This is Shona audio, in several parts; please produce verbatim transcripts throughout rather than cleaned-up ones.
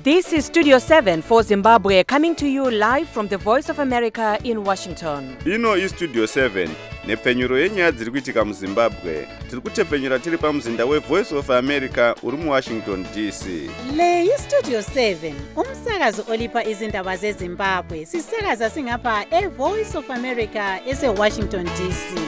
This is Studio seven for Zimbabwe, coming to you live from the Voice of America in Washington. Ino is Studio seven, nepfenyuro yenyaya dziri kuitika muZimbabwe. Tiri kutepfenyura tiri pamuzinda weVoice of America uri muWashington D C. Le yi Studio seven, umsakazo olipa izindaba zeZimbabwe. Sisakaza singapha eVoice of America eseWashington D C.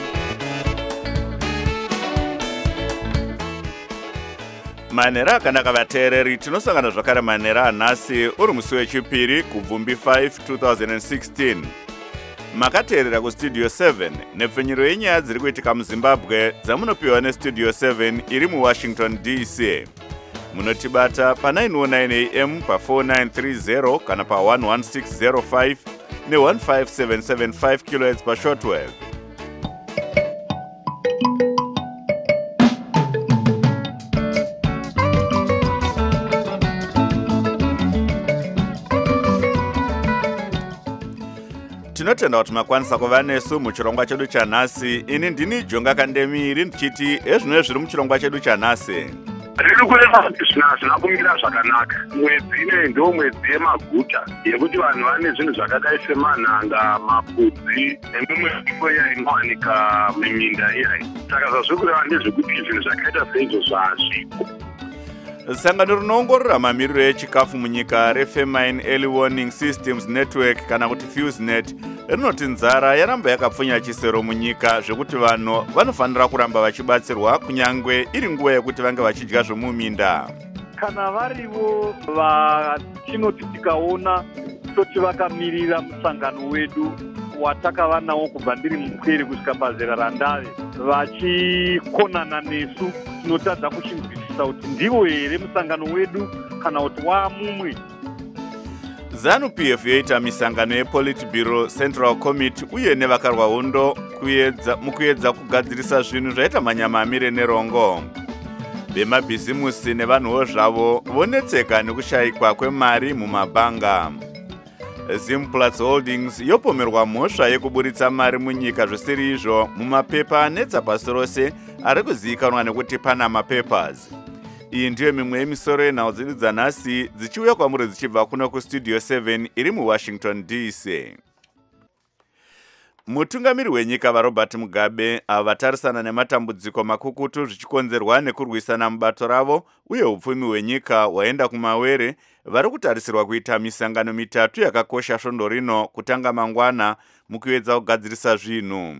Manera akanaka vateereri, tinosangana zvakare manera anhasi uri musi wechipiri kubvumbi five twenty sixteen. Makateerera kuStudio seven, nepfenyuro yenyaya dziri kuitika muZimbabwe dzamunopiwa neStudio seven iri muWashington D C. Munotibata pa nine oh nine A M pa four nine three zero kana pa one one six zero five ne one five seven seven five kilohertz pa shortwave. Tinotenda kuti makwanisa kuva nesu muchirongwa chedu chanhasi. Ini ndini Jonga Kandemiri ndichiti ezvino zviri muchirongwa chedu chanhasi. Riri kureva kuti zvinhu hazvina kumira zvakanaka. Mwedzi ine ndo mwedzi yemaguta yekuti vanhu vane zvinhu zvakadai semanhanga, mapudzi nemimwe mitombo iya inowanika muminda iyayi. Saka zvazviri kureva ndezvekuti zvinhu zvakaita seizvozvo hazvipo. Sangano rinoongorora mamiriro echikafu munyika reFamine Early Warning Systems Network kana kuti FuseNet rinoti nzara yaramba yakapfunya chisero munyika zvekuti vanhu vanofanira kuramba vachibatsirwa kunyangwe iri nguva yekuti vange vachidya zvomuminda. Kana varivo vatinoti tikaona toti vakamirira musangano wedu watakava nawo kubva ndiri mukwiri kusvika pazera randave vachikonana nesu, tinotadza kuchinzwisisa kuti ndivo here musangano wedu kana kuti waamumwe. ZANU P F yoita misangano yePolitburo Central Committee uye nevakarwa hondo mukuedza kugadzirisa zvinhu zvaita manyama amire nerongo. Vemabhizimusi nevanhuwo zvavo vonetseka nekushayikwa kwemari mumabhanga. Zimplats Holdings yopomerwa mhosva yekuburitsa mari munyika zvisiri izvo mumapepa anetsa pasi rose ari kuzivikanwa nekuti Panama Papers. Iyi ndiyo mimwe yemisoro yenhau dzedu dzanhasi dzichiuya kwamuri dzichibva kuno kuStudio seven iri muWashington D C. Mutungamiri wenyika vaRobert Mugabe ava vatarisana nematambudziko makukutu zvichikonzerwa nekurwisana mubato ravo uye upfumi hwenyika hwaenda kumawere vari kutarisirwa kuita misangano mitatu yakakosha svondo rino kutanga mangwana mukuedza kugadzirisa zvinhu.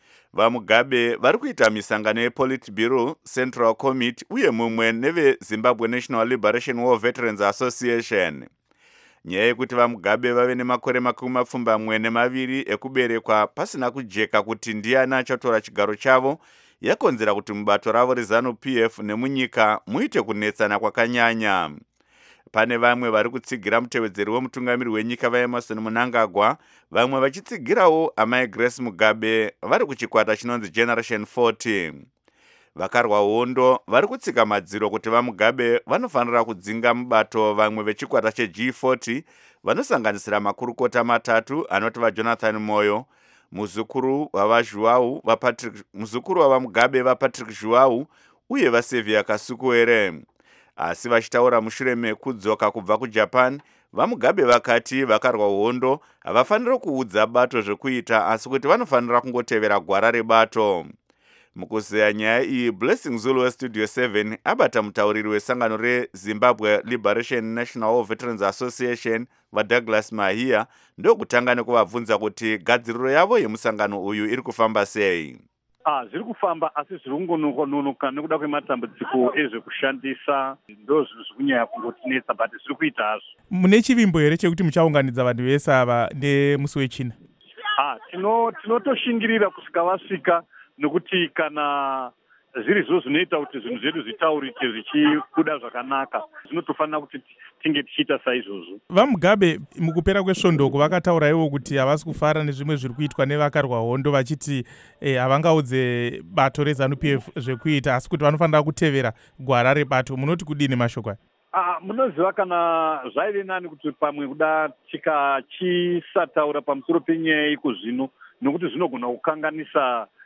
VaMugabe vari kuita misangano yePolitburo Central Committee uye mumwe neveZimbabwe National Liberation War Veterans Association. Nyaya yekuti vaMugabe vave nemakore makumi mapfumbamwe nemaviri ekuberekwa pasina kujeka kuti ndiani achatora chigaro chavo yakonzera kuti mubato ravo reZANU P F nemunyika muite kunetsana kwakanyanya. Pane vamwe vari kutsigira mutevedzeri wemutungamiri wenyika vaEmerson Mnangagwa, vamwe vachitsigirawo amai Grace Mugabe vari kuchikwata chinonzi Generation forty. Vakarwa hondo vari kutsika madziro kuti vaMugabe vanofanira kudzinga mubato vamwe vechikwata cheG forty vanosanganisira makurukota matatu anoti vaJonathan Moyo, muzukuru wavaJuau vaPatrick, muzukuru wavaMugabe vaPatrick Juau uye vaSevia Kasukuere. Asi vachitaura mushure mekudzoka kubva kuJapan, vaMugabe vakati vakarwa hondo havafanira kuudza bato zvekuita asi kuti vanofanira kungotevera gwara rebato. Mukuzeya nyaya iyi, Blessing Zulu weStudio seven abata mutauriri wesangano reZimbabwe Liberation National War Veterans Association vaDouglas Mahia ndokutanga nekuvabvunza kuti gadziriro yavo yemusangano uyu iri kufamba sei. Ah, zviri kufamba asi zviri kungononoka nekuda kwematambudziko ezvekushandisa ndo zvinhu zvikunyanya kungotinetsa but zviri kuita hazvo. Mune chivimbo here chekuti muchaunganidza vanhu vese ava nemusi wechina? Ah, tino tinotoshingirira kusvika vasvika nekuti kana zviri zvo zvinoita kuti zvinhu zvedu zvitaurike zvichibuda zvakanaka zvinotofanira kuti tinge tichiita saizvozvo. VaMugabe mukupera kwesvondoko vakataura ivo kuti havasi kufara nezvimwe zviri kuitwa nevakarwa hondo vachiti eh, havangaudze bato reZANU P F zvekuita asi kuti vanofanira kutevera gwara rebato. Munoti kudini mashoko aya? Ah, munoziva kana zvaive nani kuti pamwe kuda tikachisataura pamusoro penyaya iko zvino nokuti zvinogona kukanganisa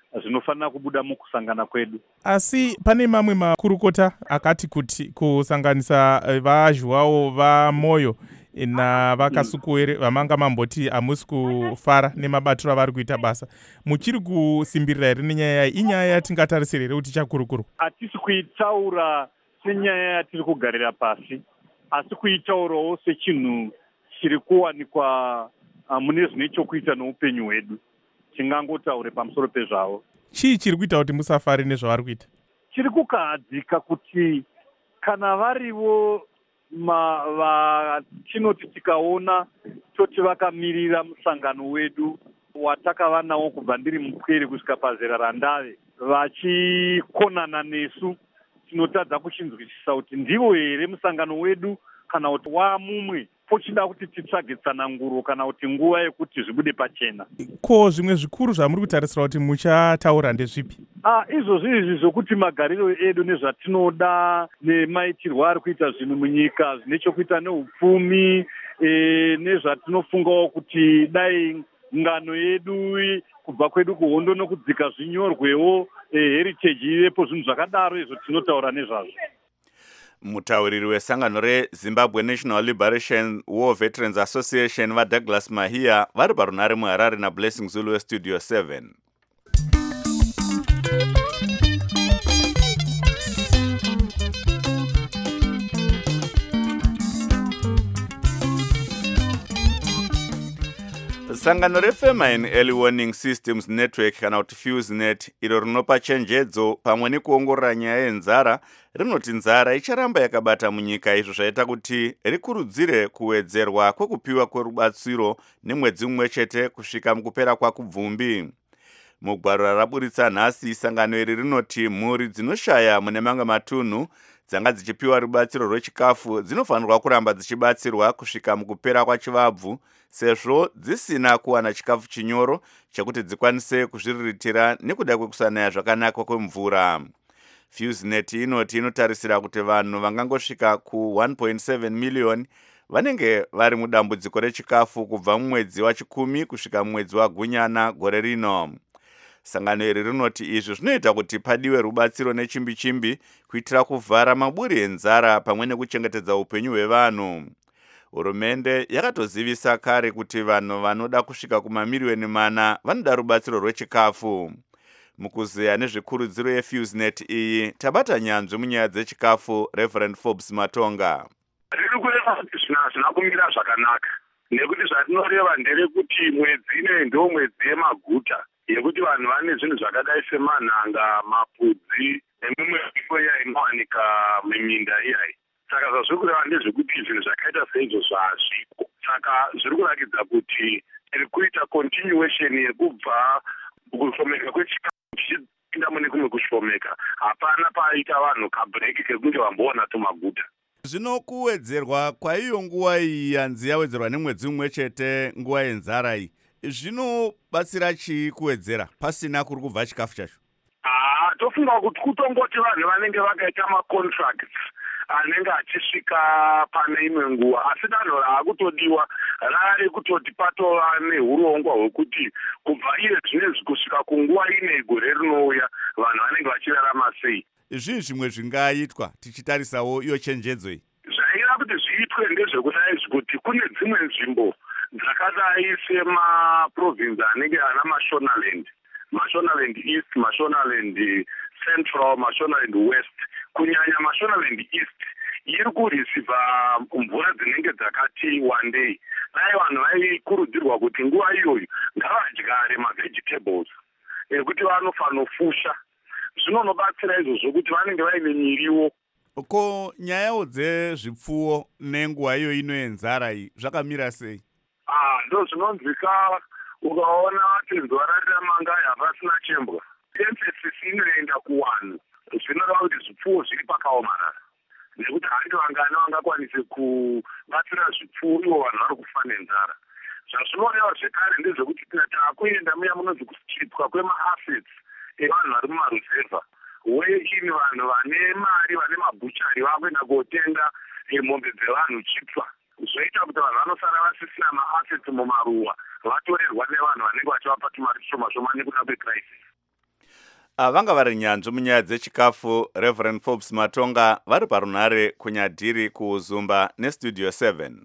zvinofanira kubuda mukusangana kwedu. Asi pane mamwe makurukota akati kuti kusanganisa vazhwawo vamoyo navakasukuwere vamanga mamboti hamusi kufara nemabatiro avari kuita basa, muchiri kusimbirira here nenyaya iyi? Inyaya yatingatarisira here kuti chakurukuru? Hatisi kuitaura senyaya yatiri kugarira pasi, asi kuitaurawo sechinhu chiri kuwanikwa mune zvine chokuita noupenyu hwedu. Tingangotaure pamusoro pezvavo. Chii chiri kuita kuti musafari nezvavari kuita? Chiri kukahadzika kuti kana varivo vatinoti tikaona toti vakamirira musangano wedu watakava nawo kubva ndiri mupwere kusvika pazera randave, vachikonana nesu, tinotadza kuchinzwisisa kuti ndivo here musangano wedu kana kuti wamumwe pochida kuti titsvage tsananguro kana kuti nguva yekuti zvibude pachena. Ko zvimwe zvikuru zvamuri kutarisira kuti muchataura ndezvipi? Ah, izvozvo izvi zvokuti magariro edu nezvatinoda nemaitirwo ari kuita zvinhu munyika zvine chokuita neupfumi, e, nezvatinofungawo kuti dai ngano yedu kubva kwedu kuhondo nokudzika zvinyorwewo, e, heritage ivepo, zvinhu zvakadaro izvo tinotaura nezvazvo. Mutauriri wesangano reZimbabwe National Liberation War Veterans Association vaDouglas Mahia vari parunare muHarare naBlessing Zulu weStudio seven. Sangano reFemine Early Warning Systems Network kana kuti FuseNet iro rinopa chenjedzo pamwe nekuongorora nyaya yenzara rinoti nzara icharamba yakabata munyika, izvo zvaita kuti rikurudzire kuwedzerwa kwekupiwa kwerubatsiro nemwedzi mumwe chete kusvika mukupera kwaKubvumbi. Mugwaro raburitsa nhasi, sangano iri rinoti mhuri dzinoshaya mune mamwe matunhu dzanga dzichipiwa rubatsiro rwechikafu dzinofanirwa kuramba dzichibatsirwa kusvika mukupera kwachivabvu, sezvo dzisina kuwana chikafu chinyoro chekuti dzikwanise kuzviriritira nekuda kwekusanaya zvakanaka kwemvura. FuseNet inoti inotarisira kuti vanhu vangangosvika ku one point seven million vanenge vari mudambudziko rechikafu kubva mumwedzi wachikumi kusvika mumwedzi waGunyana gore rino. Sangano iri rinoti izvi zvinoita kuti padiwe rubatsiro nechimbi-chimbi kuitira kuvhara maburi enzara pamwe nekuchengetedza upenyu hwevanhu. Hurumende yakatozivisa kare kuti vanhu vanoda kusvika kumamiliyoni mana vanoda rubatsiro rwechikafu. Mukuzeya nezvikurudziro yeFuseNet iyi tabata nyanzvi munyaya dzechikafu Reverend Forbes Matonga. Riri kureva kuti zvinhu hazvina kumira zvakanaka, nekuti zvatinoreva nderekuti mwedzi ine ndo mwedzi yemaguta yekuti vanhu vane zvinhu zvakadai semanhanga, mapudzi nemimwe iya inowanika muminda iyayi. Saka zvazviri kureva ndezvekuti zvinhu zvakaita seizvozvo hazvipo. Saka zviri kurakidza kuti tiri kuita continuation yekubva kushomeka kwechikafu chichipinda mune kumwe kushomeka. Hapana paita vanhu kabreak kekunge vamboona tumaguta. Zvino kuwedzerwa kwaiyo nguva iyi yanzi yawedzerwa nemwedzi mumwe chete nguva yenzara iyi, zvinobatsira chii kuwedzera pasina kuri kubva chikafu chacho? Ah, tofunga kuti kutongoti vanhu vanenge vakaita macontracts anenge achisvika pane imwe nguva, asi danho raakutodiwa rari kutoti patova neurongwa hwekuti kubva iye zvinezvi kusvika kunguva ine gore rinouya vanhu vanenge vachirarama sei. Zvii zvimwe zvingaitwa tichitarisawo iyo chenjedzo iyi? Zvaira kuti zviitwe ndezvekudai kuti kune dzimwe nzvimbo dzakadai semaprovinsi anenge ana mashonaland, mashonaland east, mashonaland central, mashonaland west. Kunyanya mashonaland east iri kurisivha mvura dzinenge dzakati wandei. Dai vanhu vaikurudzirwa kuti nguva iyoyo ngavadyare mavegetables ekuti vanofanofusha. Zvinonobatsira izvozvo kuti vanenge vaine miriwo. Ko nyayawo dzezvipfuwo nenguva iyo ino yenzara iyi zvakamira sei? Ah, ndo zvinonzwika ukaona kuti nzwara ramangai hapasina chembwa. Emphasis inoenda kuwanhu. Zvinoda kuti zvipfuwo zviri pakaomarara. Nekuti handi vangani vangakwanise kubatsira zvipfuwo ivo vanhu vari kufa nenzara. Zvazvinoreva zvekare ndezvekuti takuenda muya munonzi kuchipwa kwema-assets evanhu vari mumaruzevha, weye ini vanhu vane mari vane mabhuchari vakuenda kotenga mombe dzevanhu chipwa, zvoita kuti vanhu vanosara vasisina maassets mumaruwa vatorerwa nevanhu vanenge vachivapa tumari tushoma shoma nekuda kwecrisis. vanga vari nyanzvi munyaya dzechikafu Reverend Forbes Matonga vari parunhare kunyadhiri kuuzumba nestudio seven.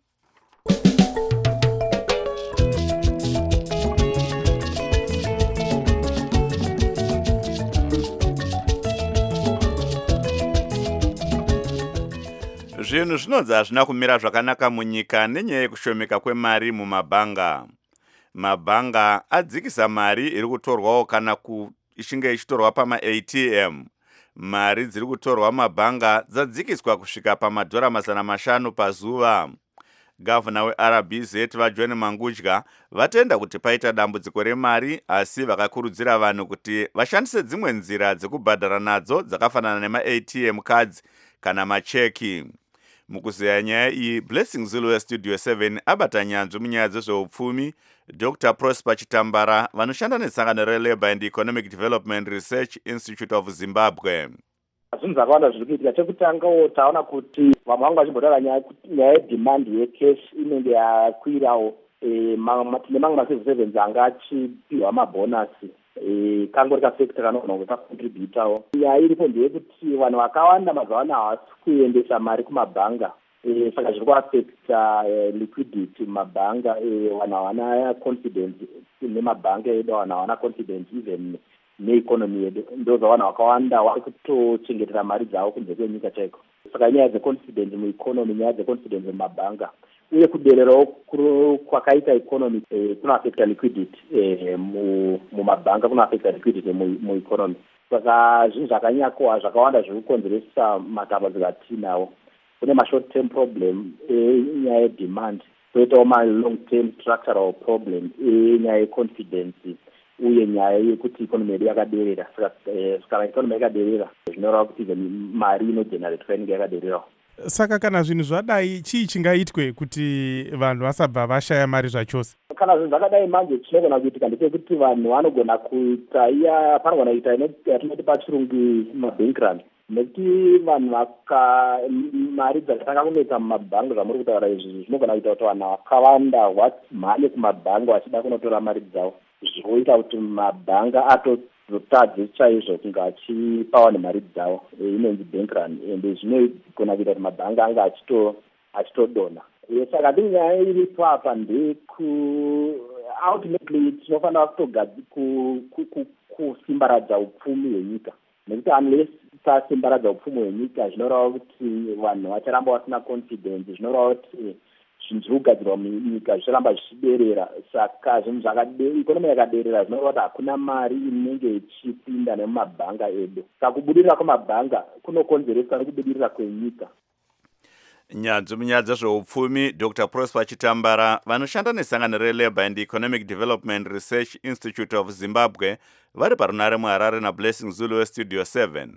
Zvinhu zvinonzi hazvina kumira zvakanaka munyika nenyaya yekushomeka kwemari mumabhanga. Mabhanga adzikisa mari iri kutorwawo kana ichinge ichitorwa pama-A T M. Mari dziri kutorwa mabhanga dzadzikiswa kusvika pamadhora mazana mashanu pazuva. Gavana we-R B Z vaJohn Mangudya vatenda kuti paita dambudziko remari, asi vakakurudzira vanhu kuti vashandise dzimwe nzira dzekubhadhara nadzo dzakafanana nema-A T M cards kana macheki. Mukuzeya nyaya iyi, Blessing Zulu weStudio seven abata nyanzvi munyaya dzezveupfumi Doctor Prosper Chitambara vanoshanda nesangano reLabour and Economic Development Research Institute of Zimbabwe. Zvinhu zvakawanda zviri kuitika. Chekutangawo taona kuti vamwe vangu vachibhodara nyaya yedemand yecash inenge yakwirawo. Tine mamwe macivil servants anga achipiwa mabhonasi kangori kafekta kanogona kuti kakontributawo. Nyaya iripo ndeyekuti vanhu vakawanda mazuva ano havasi kuendesa mari kumabhanga, saka zviri kuafekta liquidity mumabhanga. Vanhu havana confidence nemabhanga edu, vanhu havana confidence even neeconomy yedu. Ndo zvavanhu vakawanda vari kutochengetera mari dzavo kunze kwenyika chaiko. Saka nyaya dzeconfidence mueconomy, nyaya dzeconfidence mumabhanga uye kudererawo kwakaita economy kunoafekta liquidity mumabhanga, kunoafekta liquidity mueconomy. Saka zvinhu zvakanyakowa zvakawanda zviri kukonzeresa matambudziko atinawo. Kune ma-short term problem enyaya yedemand, kwoitawo ma-long term structural problem enyaya yeconfidence uye nyaya yekuti ikonomi yedu yakaderera. Saka ikonomi yakaderera zvinoreva kuti mari inogeneratwa inenge yakadererawo. Saka kana zvinhu zvadai, chii chingaitwe kuti vanhu vasabva vashaya mari zvachose? Kana zvinhu zvakadai manje chinogona kuitika ndechekuti vanhu vanogona kuita iya panogona kuita yatinoti pachirungu mabankrun, nekuti vanhu vaka mari dzakatanga kunetsa mumabhanga zvamuri kutaura izvi zvinogona kuita kuti vanhu vakawanda vamhanye kumabhanga vachida kunotora mari dzavo, zvoita kuti mabhanga atozotadze chaizvo kunge achipawo nemari dzavo, inonzi bankrun, ende zvinogona kuita kuti mabhanga anga achitodona. Saka ndi nyaya iripo apa ndeku ultimately tinofanira kusimbaradza upfumi hwenyika, nekuti unless tasimbaradza upfumi hwenyika zvinoreva kuti vanhu vacharamba vasina confidence, zvinoreva kuti zvinhu zviri kugadzirwa munyika zvicharamba zvichiderera. Saka zvinhu zvakadera, ikonomi yakaderera zvinoreva kuti hakuna mari inenge ichipinda nemumabhanga edu. Saka kubudirira kwemabhanga kunokonzeresa nekubudirira kwenyika. Nyanzvi munyaya dzezveupfumi Doctor Prosper Chitambara vanoshanda nesangano reLabour and Economic Development Research Institute of Zimbabwe vari parunhare muHarare naBlessing Zulu weStudio seven.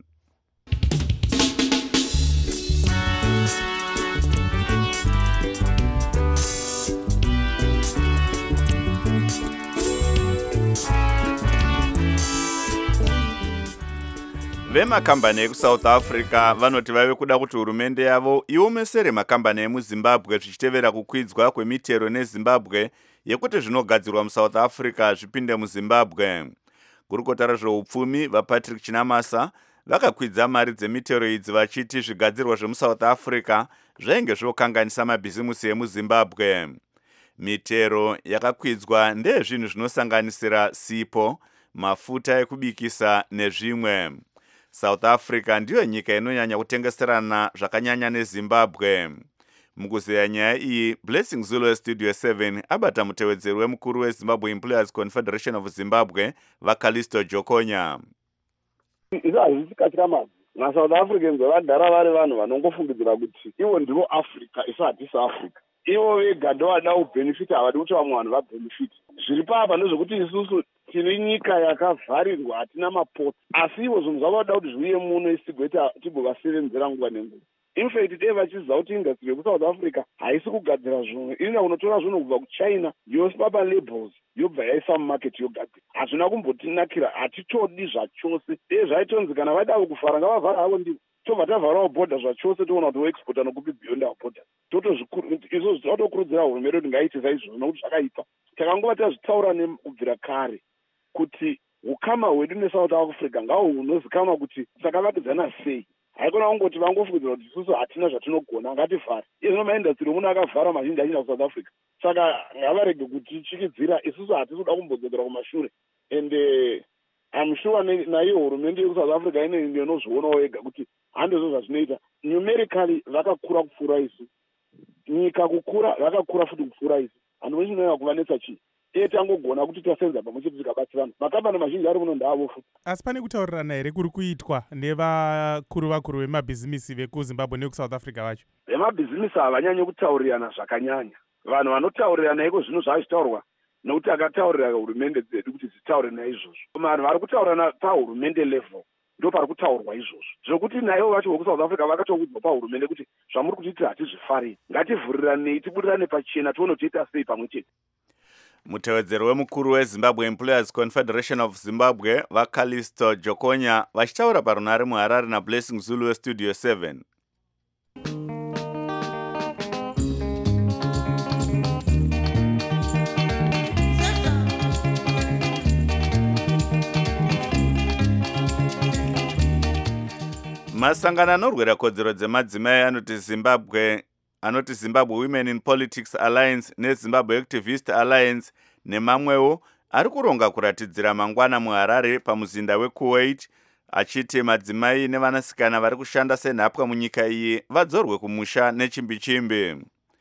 Vemakambani ekuSouth Africa vanoti vave kuda kuti hurumende yavo iomesere makambani emuZimbabwe zvichitevera kukwidzwa kwemitero neZimbabwe yekuti zvinogadzirwa muSouth Africa zvipinde muZimbabwe. Gurukota rezveupfumi vaPatrick Chinamasa vakakwidza mari dzemitero idzi vachiti zvigadzirwa zvemuSouth Africa zvainge zvokanganisa mabhizimusi emuZimbabwe. Mitero yakakwidzwa ndezvinhu zvinosanganisira sipo, mafuta ekubikisa nezvimwe. South Africa ndiyo nyika inonyanya kutengeserana zvakanyanya neZimbabwe. Mukuzeya nyaya iyi, Blessing Zulu weStudio seven abata mutevedzeri wemukuru weZimbabwe Employers Confederation of Zimbabwe vaKalisto Jokonya. Izvo hazvisikatira mazi. MaSouth Africans vadhara vari vanhu vanongofungidzira kuti ivo ndivo Africa, isu hatisi Africa. Ivo vega ndovada kubenefit, havadi kuti vamwe vanhu vabenefit. Zviri papa ndezvekuti isusu tine nyika yakavharirwa, hatina mapoti, asi ivo zvinhu zvavada kuti zviuye muno isi tigoita tigovasevenzera nguva nenguva. In fact, dei vachiziva kuti industry yekuSouth Africa haisi kugadzira zvinhu, inoda kunotora zvinhu kubva kuChina yosipa palabels yobva yaisa mumarket yogadzira. Hazvina kumbotinakira, hatitodi zvachose. Dei zvaitonzi kana vaida kufara ngavavhara havo ndivo. Tobva tavharawo bhodha zvachose toona kuti voexporta nokupi beyond our borders. Izvo zvatokurudzira hurumende kuti ngaiite saizvozvo nokuti zvakaipa. Takangova tazvitaura kubvira kare kuti ukama hwedu nesouth africa ngaho hunozikama kuti takavakidzana sei. Haikona kungoti vangofungidzira kuti isusu hatina zvatinogona ngativhare. Izvo maindastry muno akavhara mazhinji achina kusouth africa. Saka ngavarege kutichikidzira isusu hatisi kuda kumbodzokera kumashure. And uh, I'm sure naiyo hurumende yekusouth africa ine inozvionawo yega kuti handizvo zvazvinoita. Numerically vakakura kupfuura isu. Nyika kukura vakakura futi kupfuura isu. Handiko chinoita kuvanetsa chii. Iye tangogona kuti tasenza pamwe chete tikabatsirana. Makambani mazhinji ari muno ndaavo futi. Asi pane kutaurirana here kuri kuitwa nevakuru vakuru vemabhizimisi vekuzimbabwe nekusouth africa vacho? Vemabhizimisi havanyanyi kutaurirana zvakanyanya. Vanhu vanotaurirana iko zvino zvazvitaurwa nokuti akataurira hurumende dzedu kuti dzitaure naizvozvo. Vanhu vari kutaurana pahurumende level ndo pari kutaurwa izvozvo. Zvokuti naivo vacho vokusouth africa vakatokudzwa pahurumende kuti zvamuri kutiitira hatizvifariri. Ngativhuriranei tibudirane pachena tione kuti toita sei pamwe chete. Mutevedzeri wemukuru weZimbabwe Employers Confederation of Zimbabwe vaKalisto Jokonya vachitaura parunare muHarare naBlessing Zulu weStudio seven. Masangano anorwira kodzero dzemadzimai anoti Zimbabwe anoti Zimbabwe Women in Politics Alliance neZimbabwe Activist Alliance nemamwewo ari kuronga kuratidzira mangwana muHarare pamuzinda weKuwait achiti madzimai nevanasikana vari kushanda senhapwa munyika iyi vadzorwe kumusha nechimbi-chimbi.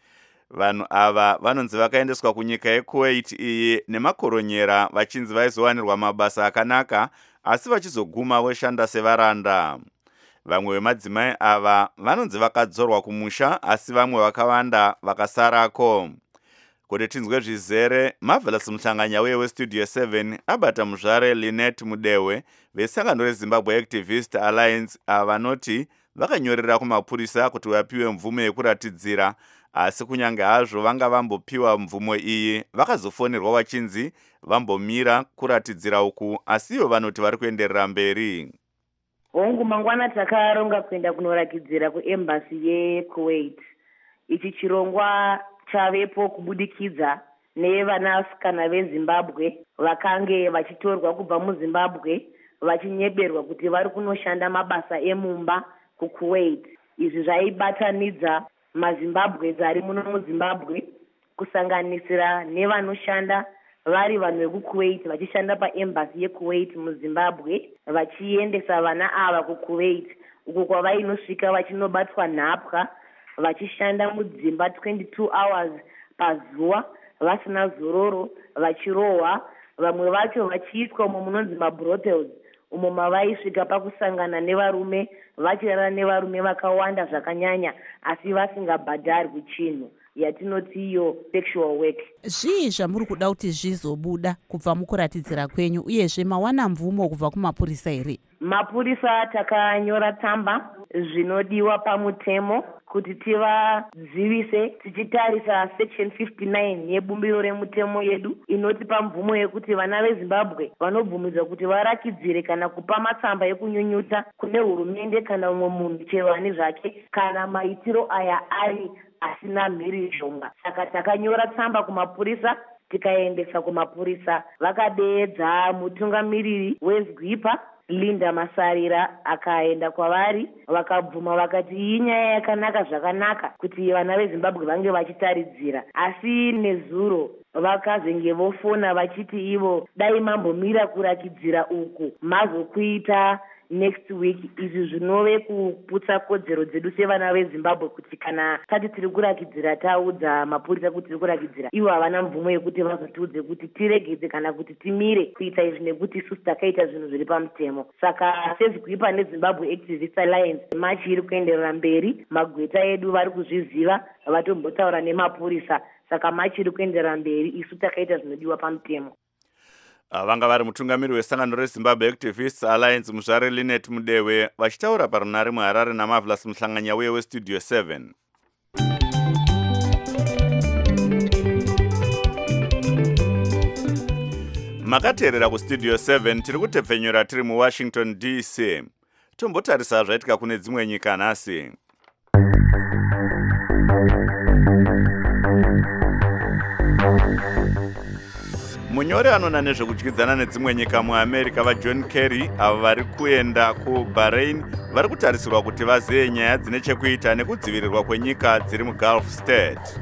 Vanhu ava vanonzi vakaendeswa kunyika yeKuwait iyi nemakoronyera vachinzi vaizowanirwa mabasa akanaka asi vachizoguma voshanda sevaranda. Vamwe vemadzimai ava vanonzi vakadzorwa kumusha asi vamwe vakawanda vakasarako. Kuti tinzwe zvizere, Marvelous Muhlanganyauye weStudio seven abata muzvare Lynette Mudewe vesangano reZimbabwe Activist Alliance avanoti vakanyorera kumapurisa kuti vapiwe mvumo yekuratidzira asi kunyange hazvo vanga vambopiwa mvumo iyi vakazofonerwa vachinzi vambomira kuratidzira uku asiyo vanoti vari kuenderera mberi. Hongu mangwana takaronga kuenda kunorakidzira kuembassy yeKuwait. Ichi chirongwa chavepo kubudikidza nevanasikana veZimbabwe vakange vachitorwa kubva muZimbabwe vachinyeberwa kuti vari kunoshanda mabasa emumba kuKuwait. Izvi zvaibatanidza maZimbabwe ari muno muZimbabwe kusanganisira nevanoshanda vari vanhu vekuKuwait vachishanda paembassy yeKuwait muZimbabwe vachiendesa vana ava kuKuwait uko kwavainosvika vachinobatwa nhapwa vachishanda mudzimba twenty-two hours pazuva vasina zororo vachirohwa vamwe vacho vachiiswa umo munonzi mabrothels umo mavaisvika pakusangana nevarume vachirara nevarume vakawanda zvakanyanya asi vasingabhadharwi chinhu yatinoti iyo sexual work. Zvii zvamuri kuda kuti zvizobuda kubva mukuratidzira kwenyu uyezve mawana mvumo kubva kumapurisa here? Mapurisa takanyora tsamba zvinodiwa pamutemo kuti tivadzivise tichitarisa section fifty-nine yebumbiro remutemo yedu inotipa mvumo yekuti vana veZimbabwe vanobvumidzwa kuti varakidzire kana kupa matsamba ekunyunyuta kune hurumende kana umwe munhu chero ani zvake kana maitiro aya ari asina mhirizhonga. Saka takanyora tsamba kumapurisa tikaendesa kumapurisa vakadeedza mutungamiriri weZgwipa Linda Masarira akaenda kwavari vakabvuma vakati iyi nyaya yakanaka zvakanaka kuti vana veZimbabwe vange vachitaridzira asi nezuro vakazenge vofona vachiti ivo dai mambomira kurakidzira uku mazokuita next week. Izvi zvinove kuputsa kodzero dzedu sevana veZimbabwe kuti kana tati tiri kurakidzira taudza mapurisa kuti tiri kurakidzira ivo havana mvumo yekuti vazotiudze kuti tiregedze kana kuti timire kuita izvi nekuti isusu takaita zvinhu zviri pamutemo. Saka seZgwipa neZimbabwe Activist Alliance machi iri kuenderera mberi, magweta edu vari kuzviziva vatombotaura nemapurisa, saka machi iri kuenderera mberi isu takaita zvinodiwa pamutemo. Vanga vari mutungamiri wesangano reZimbabwe Activists Alliance muzvare Lynette Mudewe vachitaura parunare muHarare naMarvelous Muhlanganyauye weStudio seven. Makateerera kuStudio seven tiri kutepfenyura tiri muWashington D C. Tombotarisa zvaitika kune dzimwe nyika nhasi. munyori anona nezvekudyidzana nedzimwe nyika muamerica vajohn kerry avo vari kuenda kubahrain vari kutarisirwa kuti vazive nyaya dzine chekuita nekudzivirirwa kwenyika dziri mugulf state.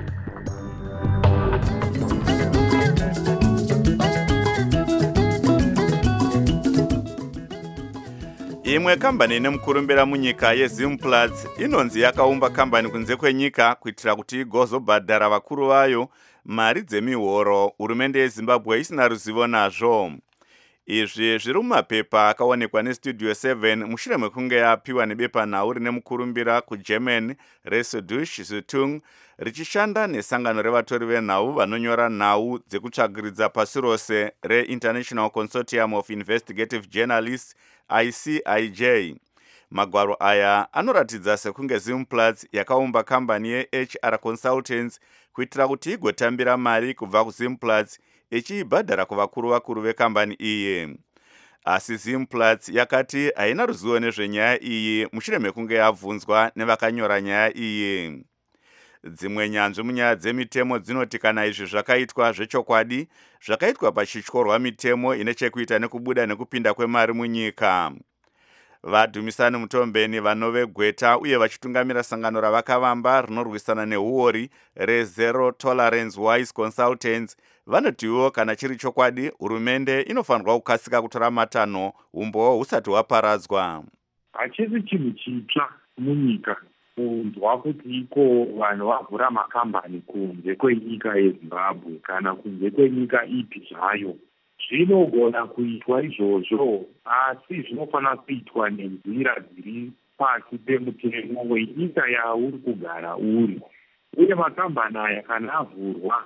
Imwe kambani ine mukurumbira munyika yeZimplats inonzi yakaumba kambani kunze kwenyika kuitira kuti igozobhadhara vakuru vayo mari dzemihoro hurumende yeZimbabwe isina ruzivo nazvo. Izvi zviri mumapepa akaonekwa nestudio seven mushure mekunge yapiwa nebepanhau rine mukurumbira kuGerman Resolution Zutung richishanda nesangano revatori venhau vanonyora nhau dzekutsvagiridza pasi rose reInternational Consortium of Investigative Journalists I C I J. Magwaro aya anoratidza sekunge Zimplats yakaumba kambani yeH R Consultants kuitira kuti igotambira mari kubva kuZimplats ichibhadhara kuvakuru vakuru vekambani iyi. Asi Zimplats yakati haina ruzivo nezvenyaya iyi mushure mekunge yabvunzwa nevakanyora nyaya iyi. Dzimwe nyanzvi munyaya dzemitemo dzinoti kana izvi zvakaitwa zvechokwadi zvakaitwa pachityorwa mitemo ine chekuita nekubuda nekupinda kwemari munyika. Vadhumisani mutombeni vanove gweta uye vachitungamira sangano ravakavamba rinorwisana neuori reZero Tolerance Wise Consultants vanotiwo kana chiri chokwadi hurumende inofanirwa kukasika kutora matanho umbowo husati hwaparadzwa. Hachisi chinhu chitsva munyika kunzwa kuti iko vanhu vavhura makambani kunze kwenyika yeZimbabwe kana kunze kwenyika ipi zvayo. Zvinogona kuitwa izvozvo, asi zvinofanira kuitwa nenzira dziri pasi pemutemo wenyika yauri kugara uri. Uye makambani aya kana avhurwa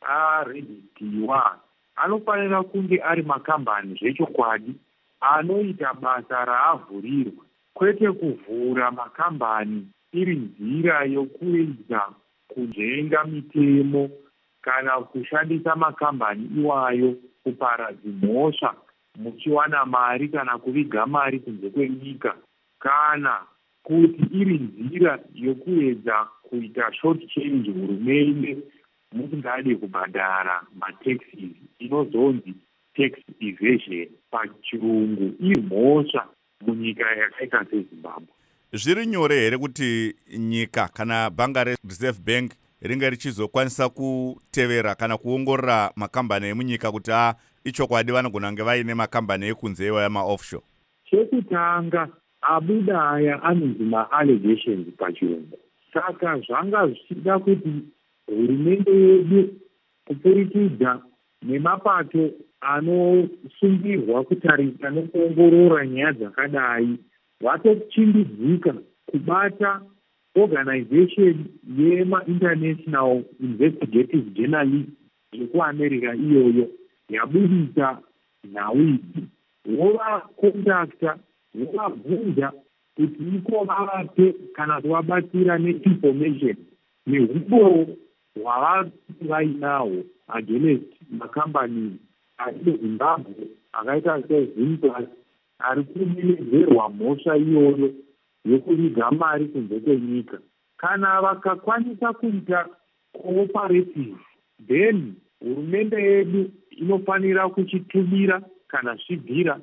arejistiwa anofanira kunge ari makambani zvechokwadi anoita basa raavhurirwa, kwete kuvhura makambani iri nzira yokuedza kujenga mitemo kana kushandisa makambani iwayo kuparadza mhosva muchiwana mari kana kuviga mari kunze kwenyika, kana kuti iri nzira yokuedza kuita short change hurumende musingade kubhadhara mataxes inozonzi tax evasion pachirungu, iri mhosva munyika yakaita seZimbabwe. Zviri nyore here kuti nyika kana bhanga reReserve Bank ringe richizokwanisa kutevera kana kuongorora makambani emunyika kuti a ichokwadi vanogona kunge vaine makambani ekunze iwaya maoffshore? Chekutanga abuda aya anonzi ma-allegations pachirungu. Saka zvanga zvichida kuti hurumende yedu kupurikidza nemapato anosungirwa kutarisa nekuongorora nyaya dzakadai vatochimbidzika kubata organization yema-International Investigative Journalists yekuAmerica iyoyo yabudisa nhau idzi. Vovakontakta, vovabvunza kuti iko vavape kana kuvabatsira neinformation nehubo hwavanga vainahwo against makambani ari muZimbabwe akaita seZimplats ari kumenedzerwa mhosva iyoyo yokuviga mari kunze kwenyika. Kana vakakwanisa kuita cooperative, then hurumende yedu inofanira kuchitumira kana svibhira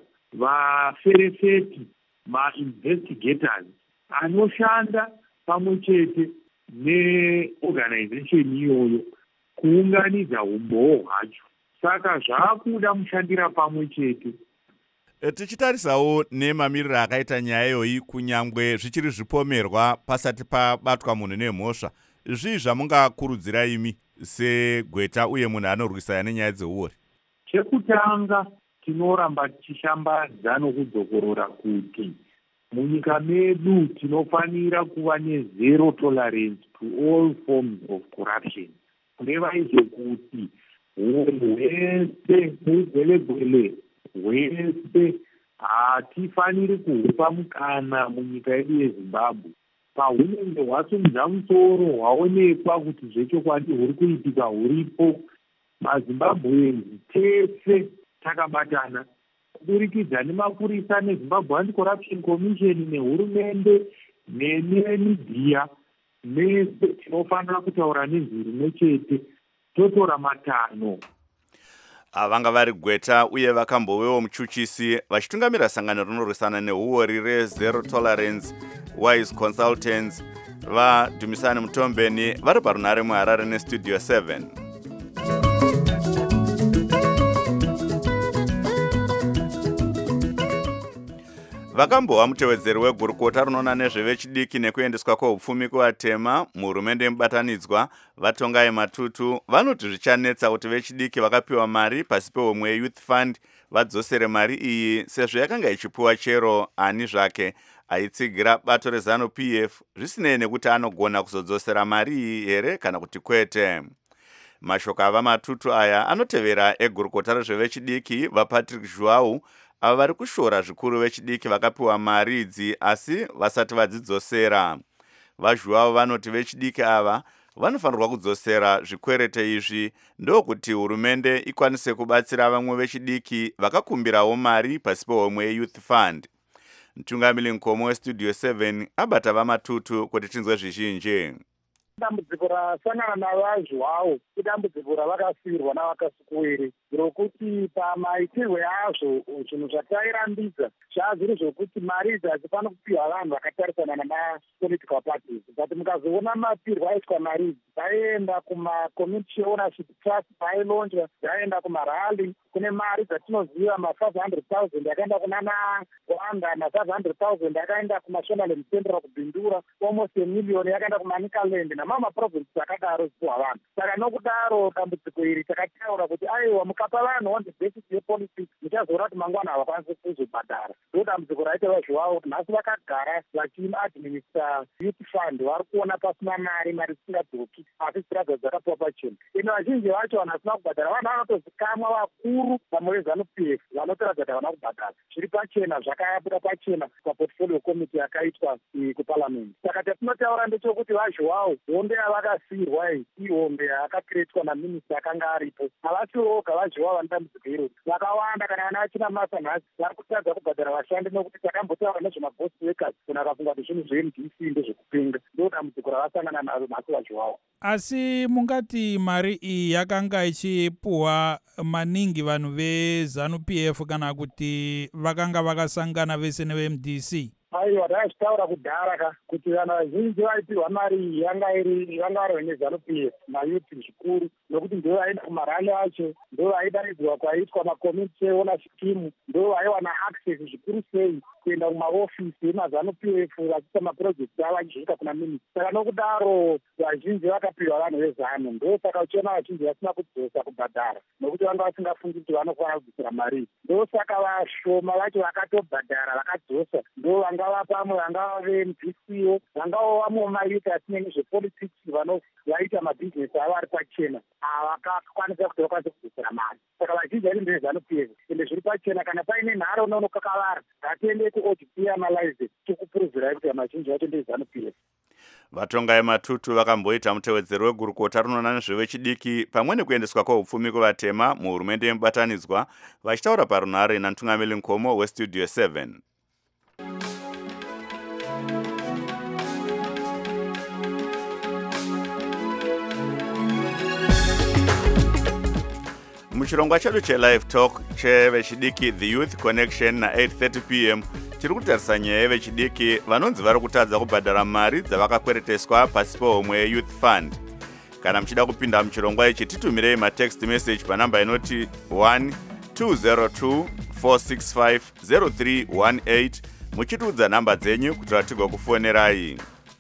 vaferefeti ma-investigators anoshanda pamwe chete neorganization iyoyo kuunganidza umbowo hwacho. Saka zvaakuda mushandira pamwe chete. Tichitarisawo nemamiriro akaita nyaya iyoyi kunyangwe zvichiri zvipomerwa pasati pabatwa munhu nemhosva, zvii zvamungakurudzira imi segweta uye munhu anorwisana nenyaya dzeuori? Chekutanga tinoramba tichishambadza nokudzokorora kuti munyika medu tinofanira kuva nezero tolerance to all forms of corruption. Kureva izvo kuti hunhu hwese hugwele-gwele hwese hatifaniri kuhupa mukana munyika yedu yeZimbabwe. Pahunenge hwasimudza musoro hwaonekwa kuti zvechokwadi huri kuitika huripo, maZimbabwenzi tese takabatana kuburikidza nemapurisa neZimbabwe Anti-Corruption Commission nehurumende nemidhiya mese tinofanira kutaura nezwi rimwe chete, totora matanho. vanga vari Gweta uye vakambowewo muchuchisi vachitungamira sangano rinorwisana neuori rezero tolerance wise consultants vaDhumisani Mutombeni vari parunare muHarare nestudio seven. Vakambova mutevedzeri wegurukota rinoona nezvevechidiki nekuendeswa kweupfumi kuvatema muhurumende yemubatanidzwa vatongai Matutu vanoti zvichanetsa kuti vechidiki vakapiwa mari pasi pehomwe Youth Fund vadzosere mari iyi sezvo yakanga ichipiwa chero ani zvake aitsigira bato reZanu P F zvisinei nekuti anogona kuzodzosera mari iyi here kana kuti kwete. Mashoko ava Matutu aya anotevera egurukota rezvevechidiki vaPatrick Joao ava vari kushora zvikuru vechidiki vakapiwa mari idzi asi vasati vadzidzosera. VaJoao vanoti vechidiki ava vanofanirwa kudzosera zvikwerete izvi ndokuti hurumende ikwanise kubatsira vamwe vechidiki vakakumbirawo mari pasi pehomwe yeYouth Fund. Mutungamiri mukoma westudio seven abata vaMatutu kuti tinzwe zvizhinji. Dambudziko rasangana navaJoao idambudziko ravakasirwa navakasikuwiri rokuti pamaitirwe azvo zvinhu zvatairambidza zvazviri zvokuti mari idzi hadzifana kupiwa vanhu vakatarisana namapolitical parties, but mukazoona mapirwo aitwa mari idzi dzaienda kumacommunity ownership trust dzailonjwa, dzaienda kumarally. Kune mari dzatinoziva ma-five hundred thousand yakaenda kunana Rwanda, ma-five hundred thousand yakaenda kumashonaland central kubhindura, almost a million yakaenda kumanikaland namama maprovinsi akadaro zipuwa vanhu. Saka nokudaro dambudziko iri takataura kuti aiwa mukapa vanhu on the basis yepolitics muchazoona kuti mangwana havakwanisi kuzobhadhara. Ndo dambudziko raita vaJoao kuti nhasi vakagara vachiadminister Youth Fund vari kuona pasina mari, mari dzisingadzoki asi dziraga dzakapiwa pachena. Ino vazhinji vacho vanhu vasina kubhadhara vanhu vanotozikamwa vakuru vamwe veZanu P F vanotaradza kuti havana kubhadhara. Zviri pachena, zvakabuda pachena paportfolio committee yakaitwa kuparliament. Saka tatinotaura ndechekuti vaJoao honde yavakasirwa iyi ihombe yakakiretwa naminista akanga aripo. Havasi voga vaJoao vane dambudziko iro, vakawanda kana vana vachina masa nhasi vari kutadza kubhadhara vashandi nokuti takambotaura nezvemaghost workers kuna akafunga kuti zvinhu zveM D C ndezvekupenga. Ndo dambudziko ravasangana naro nhasi vaJoao. Asi mungati mari iyi yakanga ichipuwa maningi vanhu veZanu P F kana kuti vakanga vakasangana vese neveM D C? Aiwa, taizvitaura kudhara ka kuti vanhu vazhinji vaipirwa mari iyi yanga iri vanga vari veZanu P F mayuthi zvikuru, nokuti ndo vaenda kumarali acho, ndo vaidaidzwa kwaitwa macommunity ownership scheme, ndo vaiwana access zvikuru sei kuenda kumaofisi emaZanu P F vachiita maprojekti avo vachisvika kuna minista. Saka nokudaro vazhinji vakapiwa vanhu veZanu, ndo saka uchiona vazhinji vasina kudzosa kubhadhara nokuti vanga vasingafungi kuti vanofanira kudzosera mari. Ndo saka vashoma vacho vakatobhadhara vakadzosa, ndo vanga vapamwe vangava veM D C o vangava vamwe mayuthi asine nezvepolitics vanovaita mabhizinesi avo ari pachena havakakwanisa kuti vakwanise kudzosera mari. Saka vazhinji vari ndeveZanu P F ende zviri pachena. Kana paine nharo unonokakavara ngatiende kuO G P analyze tikupuruvhirai kuti vazhinji vacho ndeveZanu P F. Vatongai Matutu vakamboita mutevedzeri wegurukota rinoona nezvevechidiki pamwe nekuendeswa kweupfumi kuvatema muhurumende yemubatanidzwa vachitaura parunare namutungamiri mukoma westudio seven. Muchirongwa chedu chelive talk chevechidiki The Youth Connection na eight thirty p m tiri kutarisa nyaya yevechidiki vanonzi vari kutadza kubhadhara mari dzavakakwereteswa pasi pehomwe yeYouth Fund. Kana muchida kupinda muchirongwa ichi titumirei matext message panamba inoti one two zero two four six five zero three one eight muchitiudza namba dzenyu kuti tigokufonerai.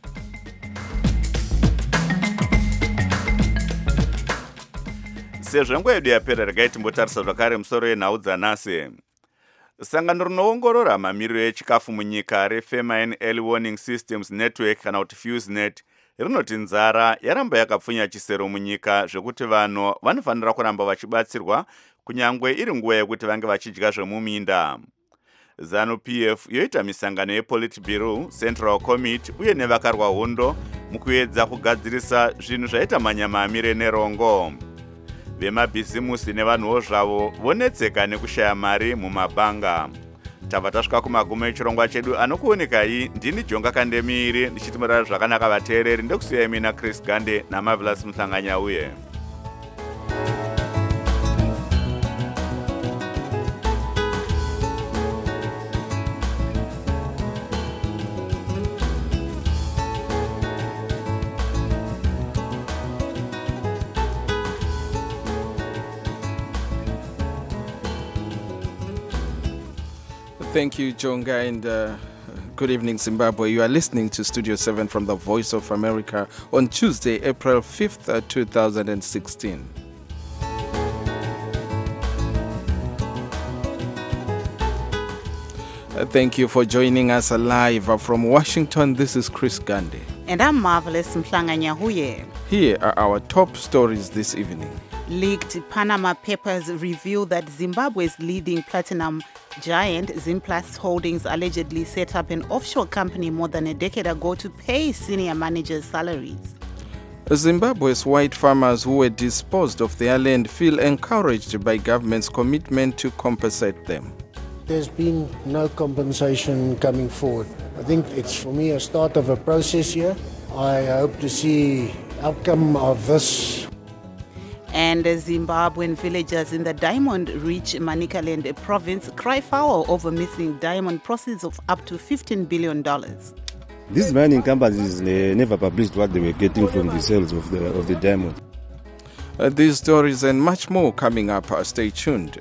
Sezvo nguva yedu yapera regai timbotarisa zvakare musoro yenhau dzanhasi. Sangano rinoongorora mamiriro echikafu munyika reFamine Early Warning Systems Network kana kuti FuseNet rinoti nzara yaramba yakapfunya chisero munyika zvekuti vanhu vanofanira kuramba vachibatsirwa kunyangwe iri nguva yekuti vange vachidya zvemuminda. ZANU P F yoita misangano yePolitburo, Central Committee uye nevakarwa hondo mukuedza kugadzirisa zvinhu zvaita manyama amire nerongo. Vemabhizimusi nevanhuwo zvavo vonetseka nekushaya mari mumabhanga. Tabva tasvika kumagumo echirongwa chedu anokuonekai ndini Jonga Kandemiri ndichitimurara zvakanaka vateereri ndokusiyai mina Chris Gande naMarvelous Muhlanganyauye. Thank you, Jonga, and uh, good evening, Zimbabwe. You are listening to Studio seven from the Voice of America on Tuesday, April fifth, uh, two thousand sixteen. Uh, thank you for joining us live uh, from Washington. This is Chris Gandhi. And I'm Marvelous Mhlanganyahuye. Here are our top stories this evening. Leaked Panama Papers reveal that Zimbabwe's leading platinum giant Zimplats Holdings allegedly set up an offshore company more than a decade ago to pay senior managers' salaries. Zimbabwe's white farmers who were disposed of their land feel encouraged by government's commitment to compensate them. There's been no compensation coming forward. I think it's, for me, a start of a process here. I hope to see outcome of this. And Zimbabwean villagers in the diamond-rich Manicaland province cry foul over missing diamond proceeds of up to fifteen billion dollars. These mining companies uh, never published what they were getting from the sales of the, of the diamond. Uh, these stories and much more coming up. Uh, stay tuned.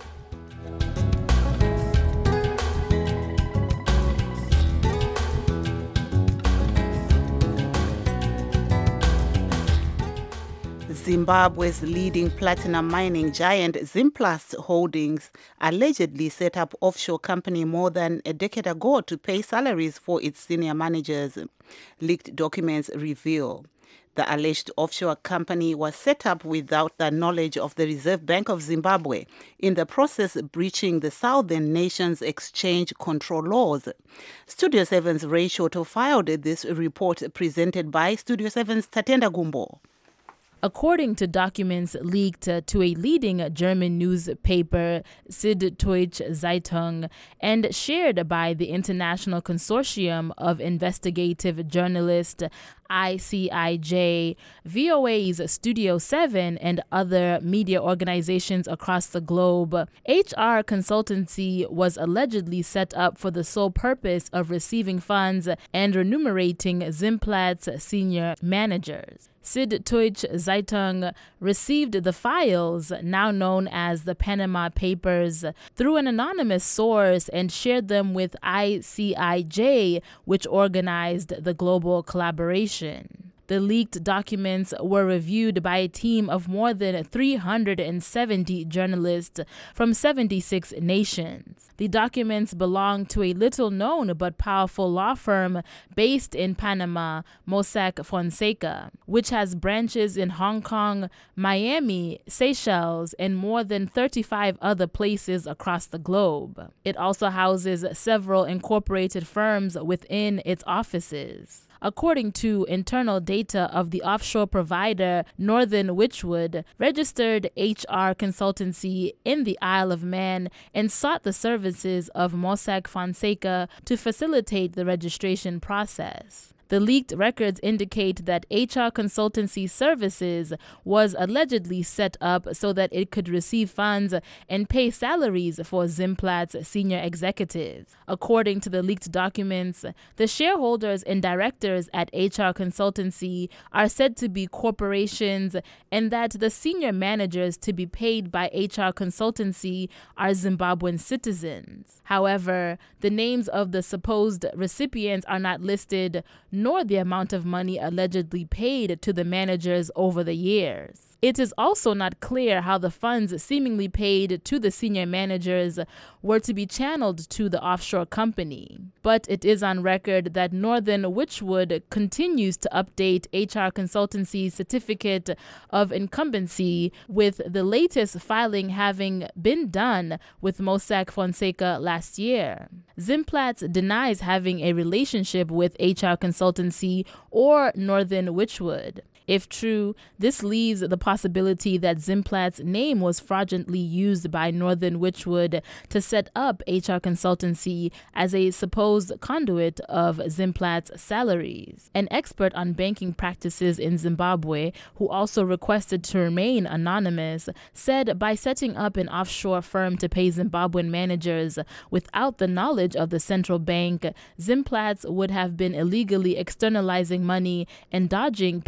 Zimbabwe's leading platinum mining giant Zimplats Holdings allegedly set up offshore company more than a decade ago to pay salaries for its senior managers, leaked documents reveal. The alleged offshore company was set up without the knowledge of the Reserve Bank of Zimbabwe, in the process breaching the southern nation's exchange control laws. Studio seven's Ray Shoto filed this report presented by Studio seven's Tatenda Gumbo. According to documents leaked uh, to a leading German newspaper, Süddeutsche Zeitung, and shared by the International Consortium of Investigative Journalists, I C I J, V O A's Studio seven, and other media organizations across the globe, H R consultancy was allegedly set up for the sole purpose of receiving funds and remunerating Zimplats senior managers. Süddeutsche Zeitung received the files, now known as the Panama Papers, through an anonymous source and shared them with I C I J, which organized the global collaboration. The leaked documents were reviewed by a team of more than three hundred seventy journalists from seventy-six nations. The documents belong to a little-known but powerful law firm based in Panama, Mossack Fonseca, which has branches in Hong Kong, Miami, Seychelles, and more than thirty-five other places across the globe. It also houses several incorporated firms within its offices. According to internal data of the offshore provider Northern Witchwood, registered H R consultancy in the Isle of Man, and sought the services of Mossack Fonseca to facilitate the registration process. The leaked records indicate that H R consultancy services was allegedly set up so that it could receive funds and pay salaries for Zimplats senior executives. According to the leaked documents, the shareholders and directors at H R consultancy are said to be corporations, and that the senior managers to be paid by H R consultancy are Zimbabwean citizens. However, the names of the supposed recipients are not listed, nor the amount of money allegedly paid to the managers over the years. It is also not clear how the funds seemingly paid to the senior managers were to be channeled to the offshore company. But it is on record that Northern Witchwood continues to update H R consultancy's certificate of incumbency, with the latest filing having been done with Mossack Fonseca last year. Zimplats denies having a relationship with H R consultancy or Northern Witchwood. If true, this leaves the possibility that Zimplats' name was fraudulently used by Northern Witchwood to set up H R consultancy as a supposed conduit of Zimplats' salaries. An expert on banking practices in Zimbabwe, who also requested to remain anonymous, said by setting up an offshore firm to pay Zimbabwean managers without the knowledge of the central bank, Zimplats would have been illegally externalizing money and dodging paying taxes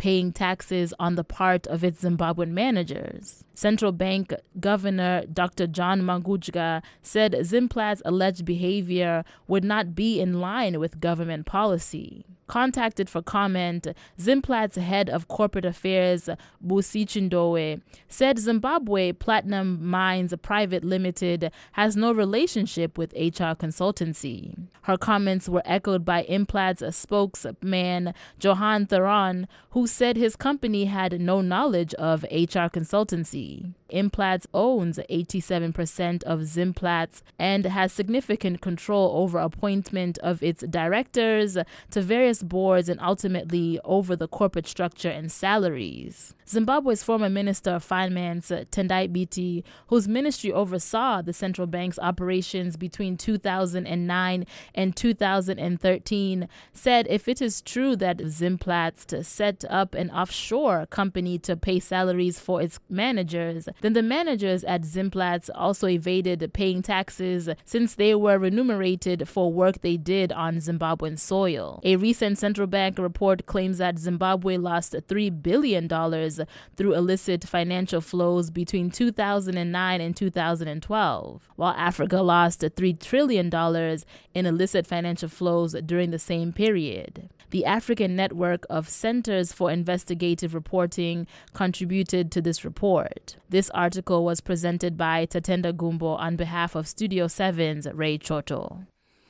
taxes on the part of its Zimbabwean managers. Central Bank Governor Doctor John Mangudya said Zimplat's alleged behavior would not be in line with government policy. Contacted for comment, Zimplat's head of corporate affairs, Busi Chindowe, said Zimbabwe Platinum Mines Private Limited has no relationship with H R consultancy. Her comments were echoed by Implat's spokesman, Johan Theron, who said his company had no knowledge of H R consultancy. Implats owns eighty-seven percent of Zimplats and has significant control over appointment of its directors to various boards and ultimately over the corporate structure and salaries. Zimbabwe's former Minister of Finance, Tendai Biti, whose ministry oversaw the central bank's operations between two thousand nine and two thousand thirteen, said if it is true that Zimplats set up an offshore company to pay salaries for its managers, then the managers at Zimplats also evaded paying taxes since they were remunerated for work they did on Zimbabwean soil. A recent central bank report claims that Zimbabwe lost three billion dollars through illicit financial flows between two thousand nine and two thousand twelve, while Africa lost three trillion dollars in illicit financial flows during the same period. The African Network of Centers for Investigative Reporting contributed to this report. This article was presented by Tatenda Gumbo on behalf of Studio seven's Ray Choto.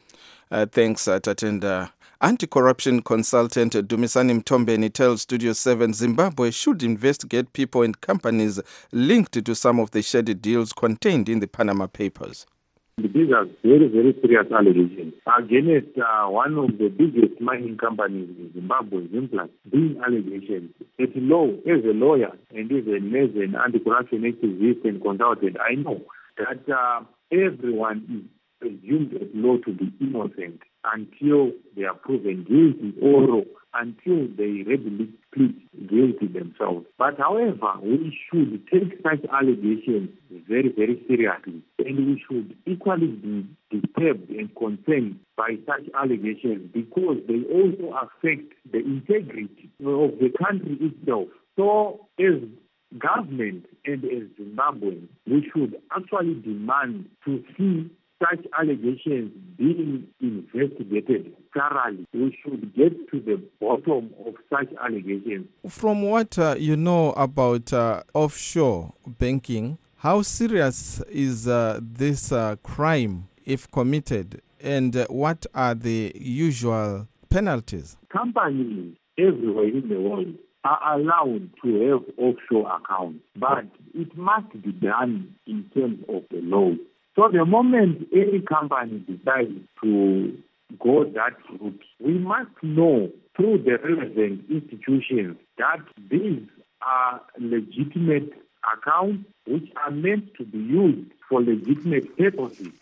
Uh, thanks, uh, Tatenda. Anti-corruption consultant Dumisani Mtombeni tells Studio seven Zimbabwe should investigate people and companies linked to some of the shady deals contained in the Panama Papers. These are very, very serious allegations against uh, one of the biggest mining companies in Zimbabwe, Zimplats. These allegations, as a law, as a lawyer and even as an anti-corruption activist and consultant, I know that uh, everyone is presumed at law to be innocent until they are proven guilty or until they readily plead guilty themselves. But however, we should take such allegations very, very seriously, and we should equally be disturbed and concerned by such allegations because they also affect the integrity of the country itself. So as government and as Zimbabweans, we should actually demand to see such allegations being investigated thoroughly. We should get to the bottom of such allegations. From what uh, you know about uh, offshore banking, how serious is uh, this uh, crime if committed, and uh, what are the usual penalties? Companies everywhere in the world are allowed to have offshore accounts, but it must be done in terms of the law. So the moment any company decides to go that route, we must know through the relevant institutions that these are legitimate accounts which are meant to be used for legitimate purposes.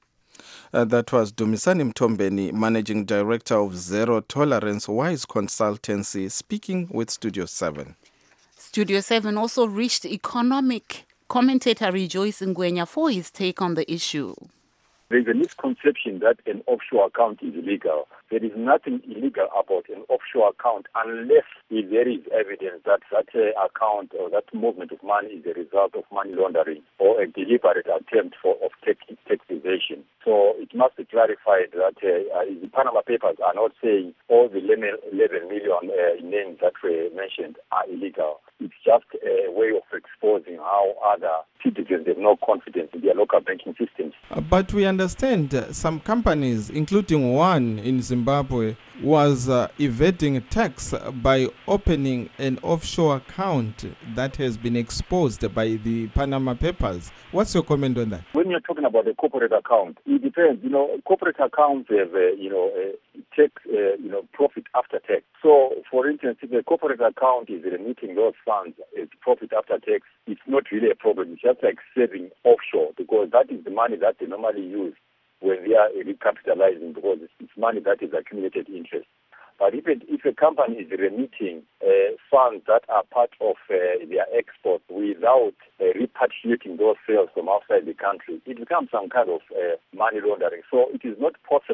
Uh, that was Dumisani Mtombeni, Managing Director of Zero Tolerance Wise Consultancy, speaking with Studio seven. Studio seven also reached economic commentator Rejoice Ngwenya for his take on the issue. There's a misconception that an offshore account is illegal. There is nothing illegal about an offshore account unless if there is evidence that that uh, account or that movement of money is a result of money laundering or a deliberate attempt for of tax, tax evasion. So it must be clarified that uh, uh, the Panama Papers are not saying all the eleven million uh, names that were mentioned are illegal. It's just a way of exposing how other citizens have no confidence in their local banking systems. Uh, but we understand uh, some companies, including one in Zimbabwe, was uh, evading tax by opening an offshore account that has been exposed by the Panama Papers. What's your comment on that? When you're talking about a corporate account, it depends. You know, corporate accounts have, uh, you know, uh, tax, uh, you know, profit after tax. So, for instance, if a corporate account is remitting those funds as profit after tax, it's not really a problem. It's just like saving offshore because that is the money that they normally use when they are recapitalizing because it's money that is accumulated interest. But if, it, if a company is remitting uh, funds that are part of uh, their exports without uh, repatriating those sales from outside the country, it becomes some kind of uh, money laundering. So it is not possible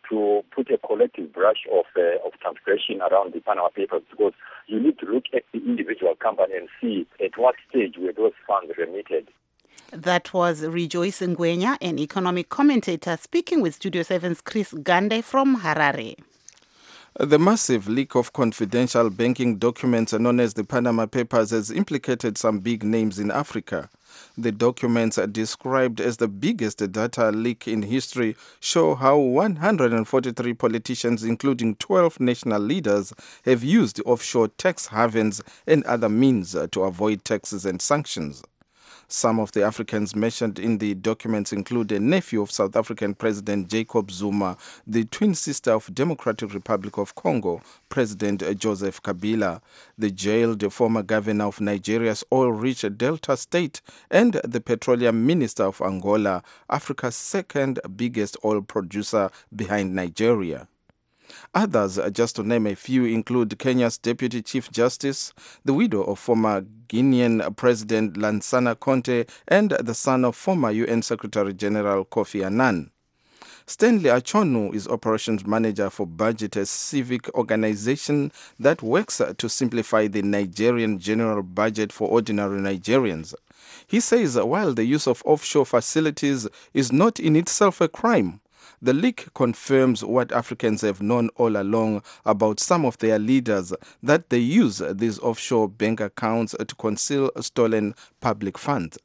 to put a collective brush of uh, of transgression around the Panama Papers, because you need to look at the individual company and see at what stage were those funds remitted. That was Rejoice Ngwenya, an economic commentator, speaking with Studio seven's Chris Gande from Harare. The massive leak of confidential banking documents known as the Panama Papers has implicated some big names in Africa. The documents are described as the biggest data leak in history show how one hundred forty-three politicians, including twelve national leaders, have used offshore tax havens and other means to avoid taxes and sanctions. Some of the Africans mentioned in the documents include a nephew of South African President Jacob Zuma, the twin sister of Democratic Republic of Congo, President Joseph Kabila, the jailed former governor of Nigeria's oil-rich Delta State, and the petroleum minister of Angola, Africa's second biggest oil producer behind Nigeria. Others, just to name a few, include Kenya's Deputy Chief Justice, the widow of former Guinean President Lansana Conte, and the son of former U N Secretary General Kofi Annan. Stanley Achonu is operations manager for Budget, a civic organization that works to simplify the Nigerian general budget for ordinary Nigerians. He says while the use of offshore facilities is not in itself a crime, the leak confirms what Africans have known all along about some of their leaders, that they use these offshore bank accounts to conceal stolen public funds.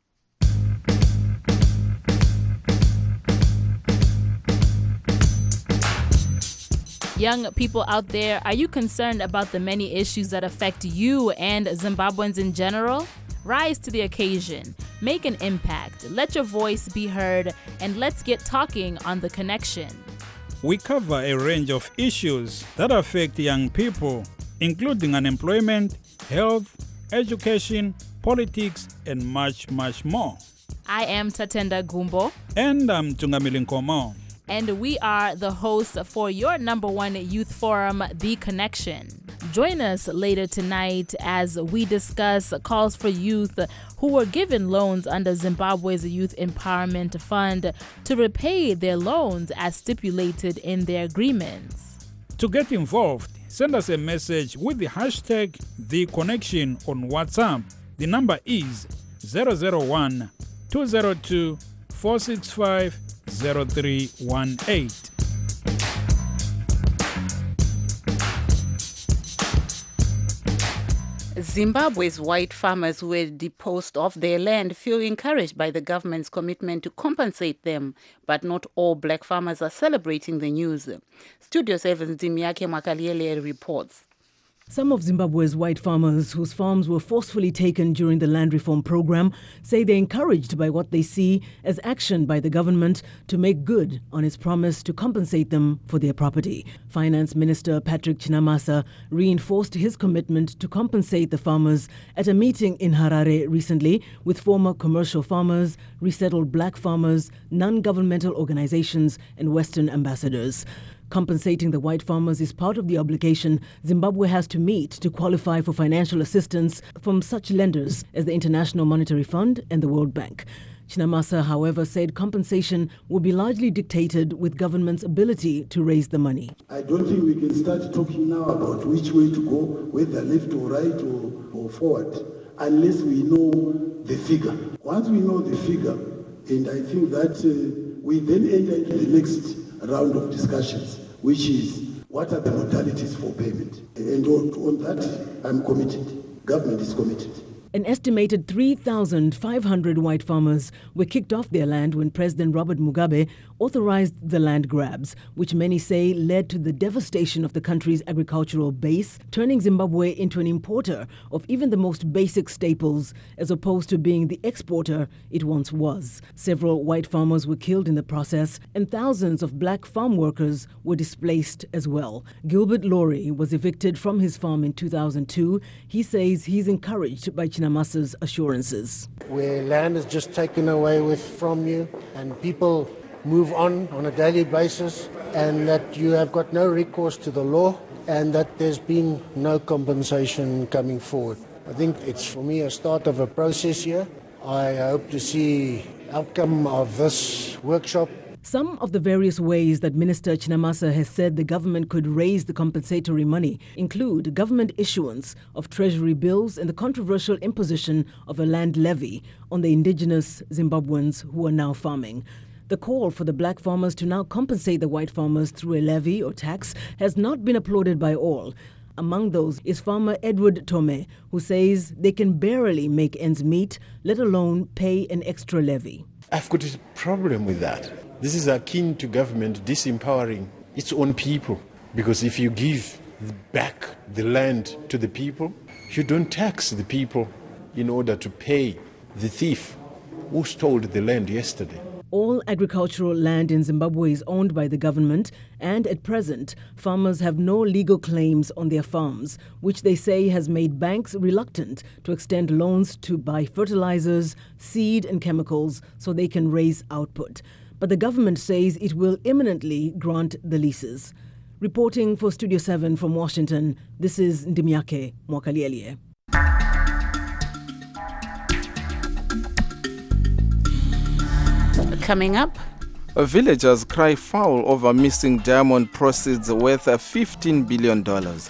Young people out there, are you concerned about the many issues that affect you and Zimbabweans in general? Rise to the occasion, make an impact, let your voice be heard, and let's get talking on The Connection. We cover a range of issues that affect young people, including unemployment, health, education, politics, and much, much more. I am Tatenda Gumbo. And I'm Tungamili Nkomo. And we are the hosts for your number one youth forum, The Connection. Join us later tonight as we discuss calls for youth who were given loans under Zimbabwe's Youth Empowerment Fund to repay their loans as stipulated in their agreements. To get involved, send us a message with the hashtag The Connection on WhatsApp. The number is zero zero one, two zero two, four six five, zero three one eight. Zimbabwe's white farmers who were deposed off their land feel encouraged by the government's commitment to compensate them, but not all black farmers are celebrating the news. Studio seven's Dimiake Makaliele reports. Some of Zimbabwe's white farmers whose farms were forcefully taken during the land reform program say they're encouraged by what they see as action by the government to make good on its promise to compensate them for their property. Finance Minister Patrick Chinamasa reinforced his commitment to compensate the farmers at a meeting in Harare recently with former commercial farmers, resettled black farmers, non-governmental organizations, and Western ambassadors. Compensating the white farmers is part of the obligation Zimbabwe has to meet to qualify for financial assistance from such lenders as the International Monetary Fund and the World Bank. Chinamasa, however, said compensation will be largely dictated with government's ability to raise the money. I don't think we can start talking now about which way to go, whether left or right or, or forward, unless we know the figure. Once we know the figure, and I think that uh, we then enter into the next round of discussions, which is what are the modalities for payment. And on, on that, I'm committed. Government is committed. An estimated three thousand five hundred white farmers were kicked off their land when President Robert Mugabe authorized the land grabs, which many say led to the devastation of the country's agricultural base, turning Zimbabwe into an importer of even the most basic staples, as opposed to being the exporter it once was. Several white farmers were killed in the process, and thousands of black farm workers were displaced as well. Gilbert Laurie was evicted from his farm in two thousand two. He says he's encouraged by Chinamasa's assurances. Where land is just taken away with from you and people move on on a daily basis, and that you have got no recourse to the law, and that there's been no compensation coming forward. I think it's, for me, a start of a process here. I hope to see outcome of this workshop Some of the various ways that Minister Chinamasa has said the government could raise the compensatory money include government issuance of treasury bills and the controversial imposition of a land levy on the indigenous Zimbabweans who are now farming. The call for the black farmers to now compensate the white farmers through a levy or tax has not been applauded by all. Among those is farmer Edward Tome, who says they can barely make ends meet, let alone pay an extra levy. I've got a problem with that. This is akin to government disempowering its own people. Because if you give back the land to the people, you don't tax the people in order to pay the thief who stole the land yesterday. All agricultural land in Zimbabwe is owned by the government, and at present, farmers have no legal claims on their farms, which they say has made banks reluctant to extend loans to buy fertilizers, seed and chemicals so they can raise output. But the government says it will imminently grant the leases. Reporting for Studio seven from Washington, this is Ndimiake Mwakaliele. Coming up, villagers cry foul over missing diamond proceeds worth fifteen billion dollars.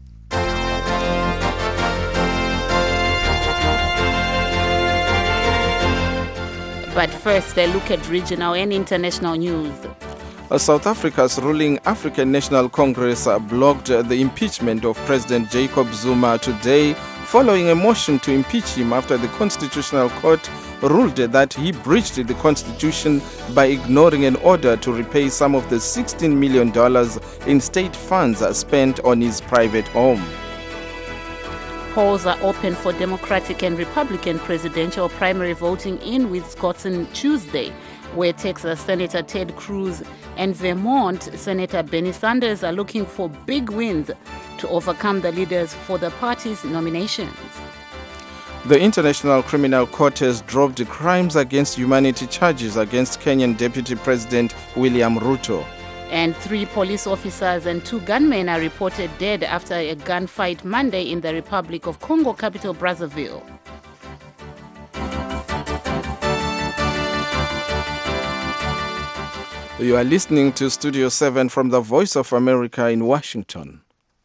But first, a look at regional and international news. South Africa's ruling African National Congress blocked the impeachment of President Jacob Zuma today following a motion to impeach him after the Constitutional Court ruled that he breached the Constitution by ignoring an order to repay some of the sixteen million dollars in state funds spent on his private home. Polls are open for Democratic and Republican presidential primary voting in Wisconsin Tuesday, where Texas Senator Ted Cruz and Vermont Senator Bernie Sanders are looking for big wins to overcome the leaders for the party's nominations. The International Criminal Court has dropped crimes against humanity charges against Kenyan Deputy President William Ruto. And three police officers and two gunmen are reported dead after a gunfight Monday in the Republic of Congo capital Brazzaville. You are listening to Studio seven from the Voice of America in Washington.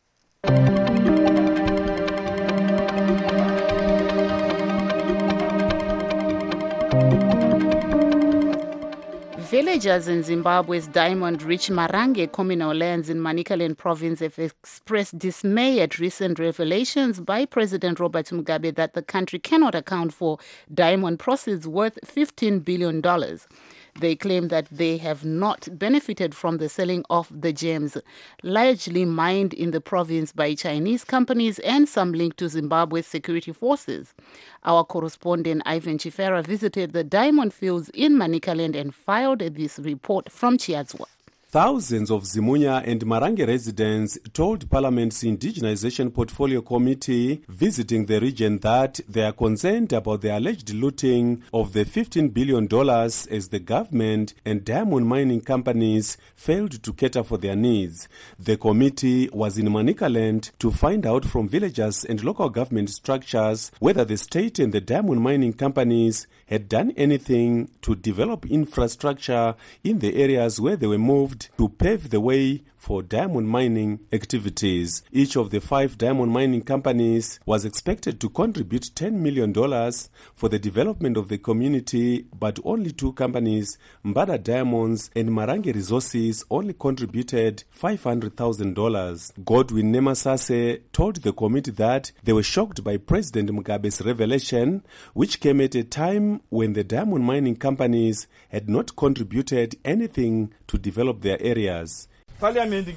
Villagers in Zimbabwe's diamond-rich Marange communal lands in Manicaland province have expressed dismay at recent revelations by President Robert Mugabe that the country cannot account for diamond proceeds worth fifteen billion dollars. They claim that they have not benefited from the selling of the gems, largely mined in the province by Chinese companies and some linked to Zimbabwe's security forces. Our correspondent Ivan Chifera visited the diamond fields in Manicaland and filed this report from Chiadzwa. Thousands of Zimunya and Marange residents told Parliament's Indigenization Portfolio Committee visiting the region that they are concerned about the alleged looting of the fifteen billion dollars as the government and diamond mining companies failed to cater for their needs. The committee was in Manicaland to find out from villagers and local government structures whether the state and the diamond mining companies had done anything to develop infrastructure in the areas where they were moved to pave the way for diamond mining activities. Each of the five diamond mining companies was expected to contribute ten million dollars for the development of the community, but only two companies, Mbada Diamonds and Marange Resources, only contributed five hundred thousand dollars. Godwin Nemasase told the committee that they were shocked by President Mugabe's revelation, which came at a time when the diamond mining companies had not contributed anything to develop their areas. I think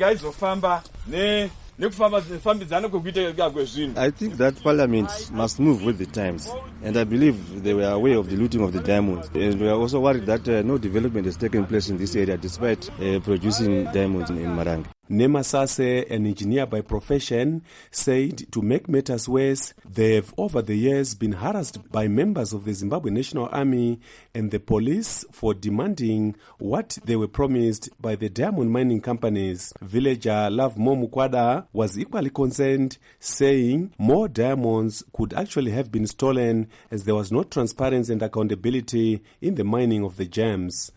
that Parliament must move with the times, and I believe they were aware of the looting of the diamonds, and we are also worried that uh, no development has taken place in this area despite uh, producing diamonds in, in Marange. Nema Sase, an engineer by profession, said to make matters worse, they've over the years been harassed by members of the Zimbabwe National Army and the police for demanding what they were promised by the diamond mining companies. Villager Love Momukwada was equally concerned, saying more diamonds could actually have been stolen as there was no transparency and accountability in the mining of the gems.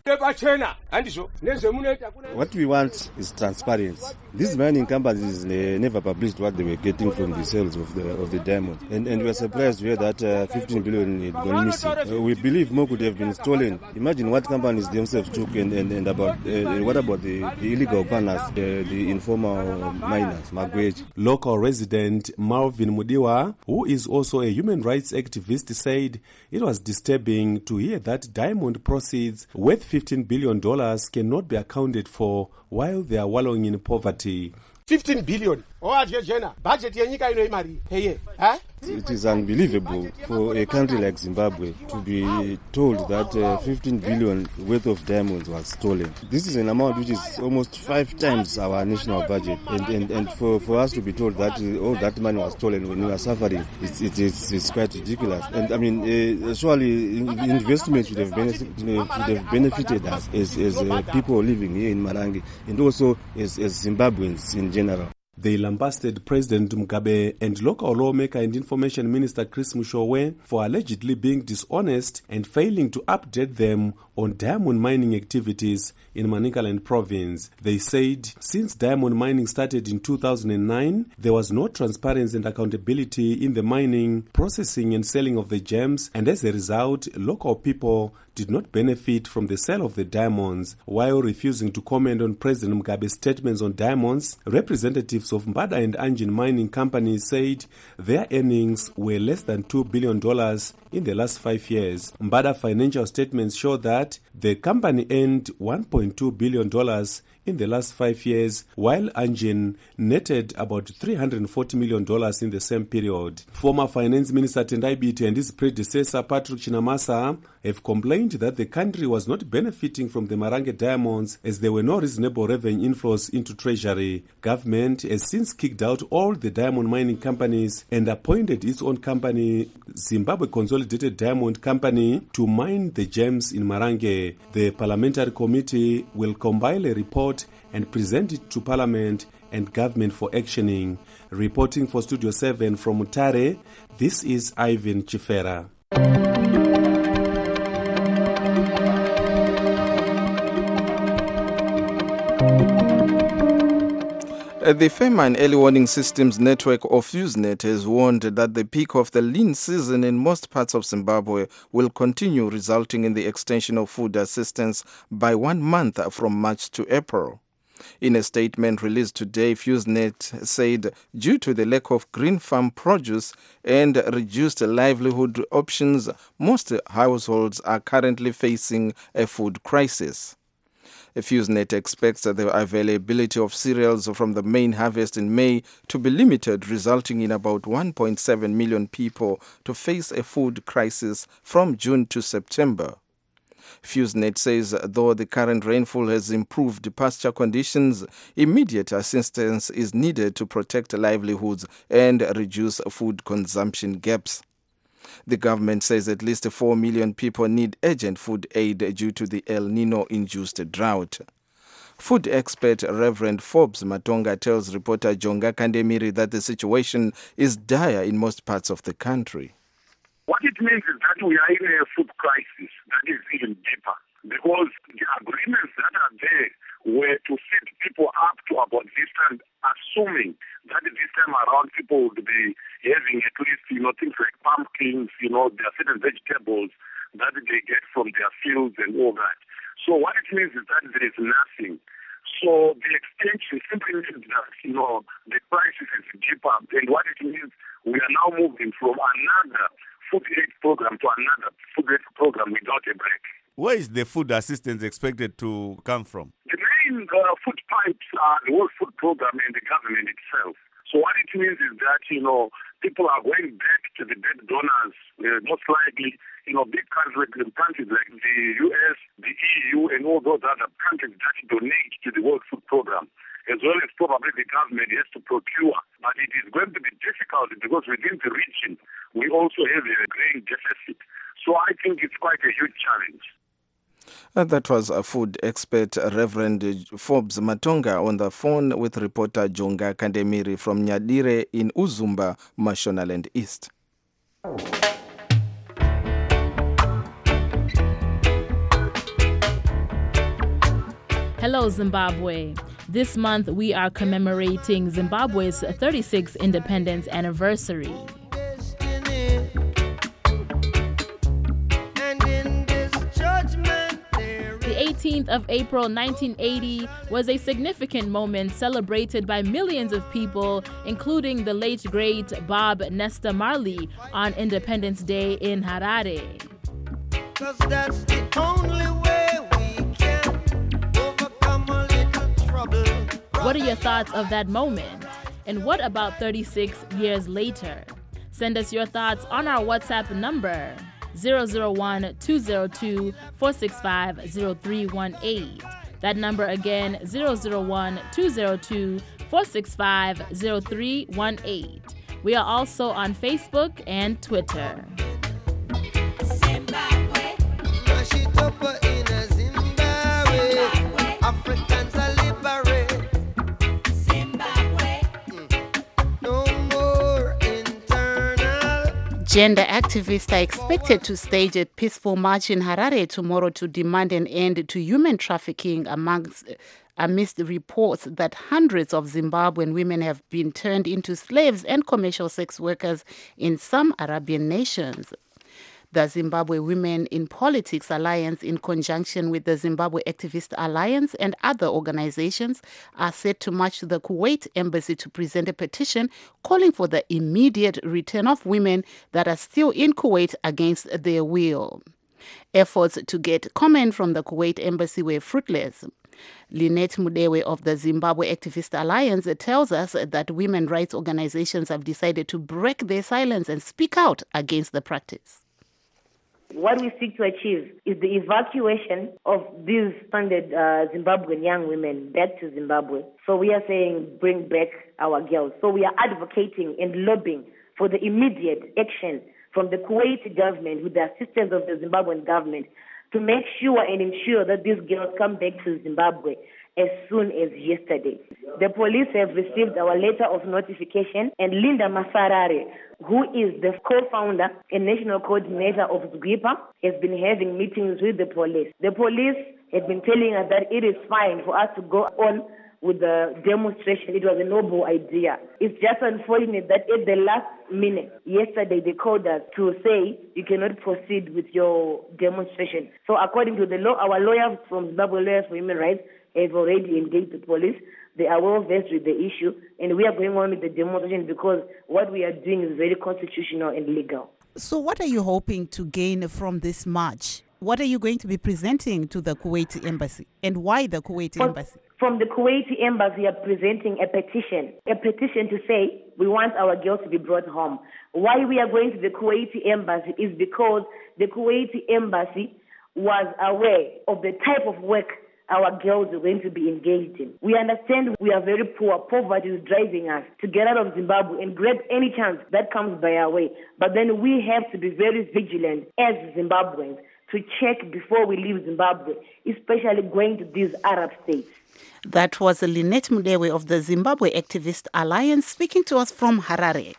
What we want is transparency. These mining companies uh, never published what they were getting from the sales of the of the diamond, and and we are surprised to hear that uh, fifteen billion had gone missing. Uh, we believe more could have been stolen. Imagine what companies themselves took, and and, and about uh, what about the, the illegal partners, uh, the informal miners, Magweji. Local resident Marvin Mudiwa, who is also a human rights activist, said it was disturbing to hear that diamond proceeds worth fifteen billion dollars cannot be accounted for while they are wallowing in poverty. fifteen billion. Budget huh? It is unbelievable for a country like Zimbabwe to be told that uh, fifteen billion worth of diamonds was stolen. This is an amount which is almost five times our national budget, and and, and for, for us to be told that uh, all that money was stolen when we are suffering, it, it is it's quite ridiculous. And I mean, uh, surely investment should have benefited, should have benefited us as, as uh, people living here in Marange, and also as, as Zimbabweans in general. They lambasted President Mugabe and local lawmaker and information minister Chris Mushowe for allegedly being dishonest and failing to update them on diamond mining activities in Manicaland province. They said since diamond mining started in two thousand nine, there was no transparency and accountability in the mining, processing and selling of the gems, and as a result, local people did not benefit from the sale of the diamonds. While refusing to comment on President Mugabe's statements on diamonds, representatives of Mbada and Anjin mining companies said their earnings were less than two billion dollars in the last five years. Mbada financial statements show that the company earned one point two billion dollars in the last five years, while Anjin netted about three hundred forty million dollars in the same period. Former Finance Minister Tendai Biti and his predecessor Patrick Chinamasa have complained that the country was not benefiting from the Marange diamonds as there were no reasonable revenue inflows into treasury. Government has since kicked out all the diamond mining companies and appointed its own company, Zimbabwe Consolidated Diamond Company, to mine the gems in Marange. The parliamentary committee will compile a report and present it to Parliament and government for actioning. Reporting for Studio seven from Mutare, this is Ivan Chifera. The FEMA and Early Warning Systems Network of Usenet has warned that the peak of the lean season in most parts of Zimbabwe will continue, resulting in the extension of food assistance by one month from March to April. In a statement released today, FuseNet said due to the lack of green farm produce and reduced livelihood options, most households are currently facing a food crisis. FuseNet expects the availability of cereals from the main harvest in May to be limited, resulting in about one point seven million people to face a food crisis from June to September. FuseNet says though the current rainfall has improved pasture conditions, immediate assistance is needed to protect livelihoods and reduce food consumption gaps. The government says at least four million people need urgent food aid due to the El Nino-induced drought. Food expert Reverend Forbes Matonga tells reporter Jonga Kandemiri that the situation is dire in most parts of the country. What it means is that we are in a food crisis that is even deeper, because the agreements that are there were to feed people up to about this time, assuming that this time around people would be having at least, you know, things like pumpkins, you know, there are certain vegetables that they get from their fields and all that. So what it means is that there is nothing. So the extension simply means that, you know, the crisis is deeper. And what it means, we are now moving from another food aid program to another food aid program without a break. Where is the food assistance expected to come from? The main uh, food pipes are the World Food Program and the government itself. So what it means is that, you know, people are going back to the dead donors, uh, most likely, you know, big countries, countries like the U S, the E U, and all those other countries that donate to the World Food Program, as well as probably government has to procure. But it is going to be difficult because within the region, we also have a grain deficit. So I think it's quite a huge challenge. Uh, that was a food expert, Reverend Forbes Matonga, on the phone with reporter Jonga Kandemiri from Nyadire in Uzumba, Mashonaland East. Hello, Zimbabwe. This month, we are commemorating Zimbabwe's thirty-sixth independence anniversary. The eighteenth of April nineteen eighty was a significant moment celebrated by millions of people, including the late great Bob Nesta Marley on Independence Day in Harare. 'Cause that's the only way we can overcome a little trouble. What are your thoughts of that moment? And what about thirty-six years later? Send us your thoughts on our WhatsApp number zero zero one two zero two four six five zero three one eight. That number again, zero zero one two zero two four six five zero three one eight. We are also on Facebook and Twitter. Zimbabwe. Africans are liberate. Zimbabwe. No more internal. Gender activists are expected to stage a peaceful march in Harare tomorrow to demand an end to human trafficking amongst amidst reports that hundreds of Zimbabwean women have been turned into slaves and commercial sex workers in some Arabian nations. The Zimbabwe Women in Politics Alliance, in conjunction with the Zimbabwe Activist Alliance and other organizations, are set to march to the Kuwait embassy to present a petition calling for the immediate return of women that are still in Kuwait against their will. Efforts to get comment from the Kuwait embassy were fruitless. Lynette Mudewe of the Zimbabwe Activist Alliance tells us that women rights organizations have decided to break their silence and speak out against the practice. What we seek to achieve is the evacuation of these stranded uh, Zimbabwean young women back to Zimbabwe. So we are saying bring back our girls. So we are advocating and lobbying for the immediate action from the Kuwaiti government with the assistance of the Zimbabwean government to make sure and ensure that these girls come back to Zimbabwe as soon as yesterday. The police have received our letter of notification, and Linda Masarare, who is the co-founder and national coordinator of ZGWIPA, has been having meetings with the police. The police had been telling us that it is fine for us to go on with the demonstration. It was a noble idea. It's just unfortunate that at the last minute, yesterday, they called us to say you cannot proceed with your demonstration. So according to the law, our lawyers from Zimbabwe Lawyers for Human Rights have already engaged the police. They are well versed with the issue, and we are going on with the demonstration because what we are doing is very constitutional and legal. So what are you hoping to gain from this march? What are you going to be presenting to the Kuwaiti embassy, and why the Kuwaiti from, embassy? From the Kuwaiti embassy, we are presenting a petition, a petition to say we want our girls to be brought home. Why we are going to the Kuwaiti embassy is because the Kuwaiti embassy was aware of the type of work our girls are going to be engaged in. We understand we are very poor. Poverty is driving us to get out of Zimbabwe and grab any chance that comes by our way. But then we have to be very vigilant as Zimbabweans to check before we leave Zimbabwe, especially going to these Arab states. That was Lynette Mudewe of the Zimbabwe Activist Alliance speaking to us from Harare.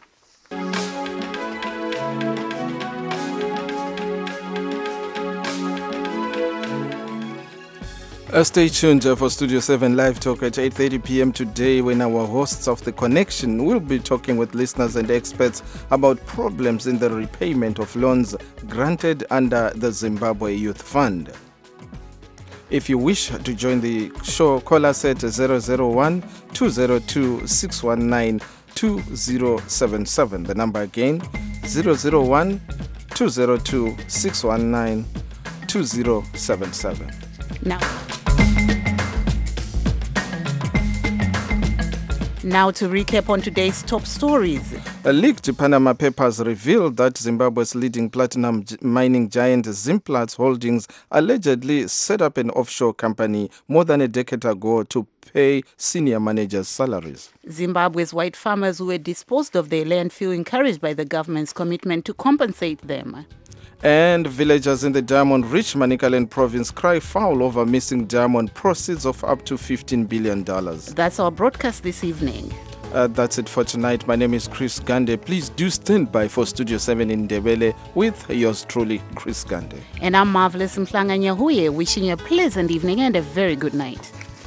Uh, stay tuned uh, for Studio seven Live Talk at eight thirty p.m. today, when our hosts of The Connection will be talking with listeners and experts about problems in the repayment of loans granted under the Zimbabwe Youth Fund. If you wish to join the show, call us at zero zero one two zero two six one nine two zero seven seven. The number again, zero zero one two zero two six one nine two zero seven seven. Now, Now to recap on today's top stories. A leaked Panama Papers revealed that Zimbabwe's leading platinum g- mining giant Zimplats Holdings allegedly set up an offshore company more than a decade ago to pay senior managers' salaries. Zimbabwe's white farmers who were disposed of their land feel encouraged by the government's commitment to compensate them. And villagers in the diamond-rich Manicaland province cry foul over missing diamond proceeds of up to fifteen billion dollars. That's our broadcast this evening. Uh, that's it for tonight. My name is Chris Gande. Please do stand by for Studio seven in Ndebele with yours truly, Chris Gande. And I'm Marvelous Mhlanga Nyahuye, wishing you a pleasant evening and a very good night.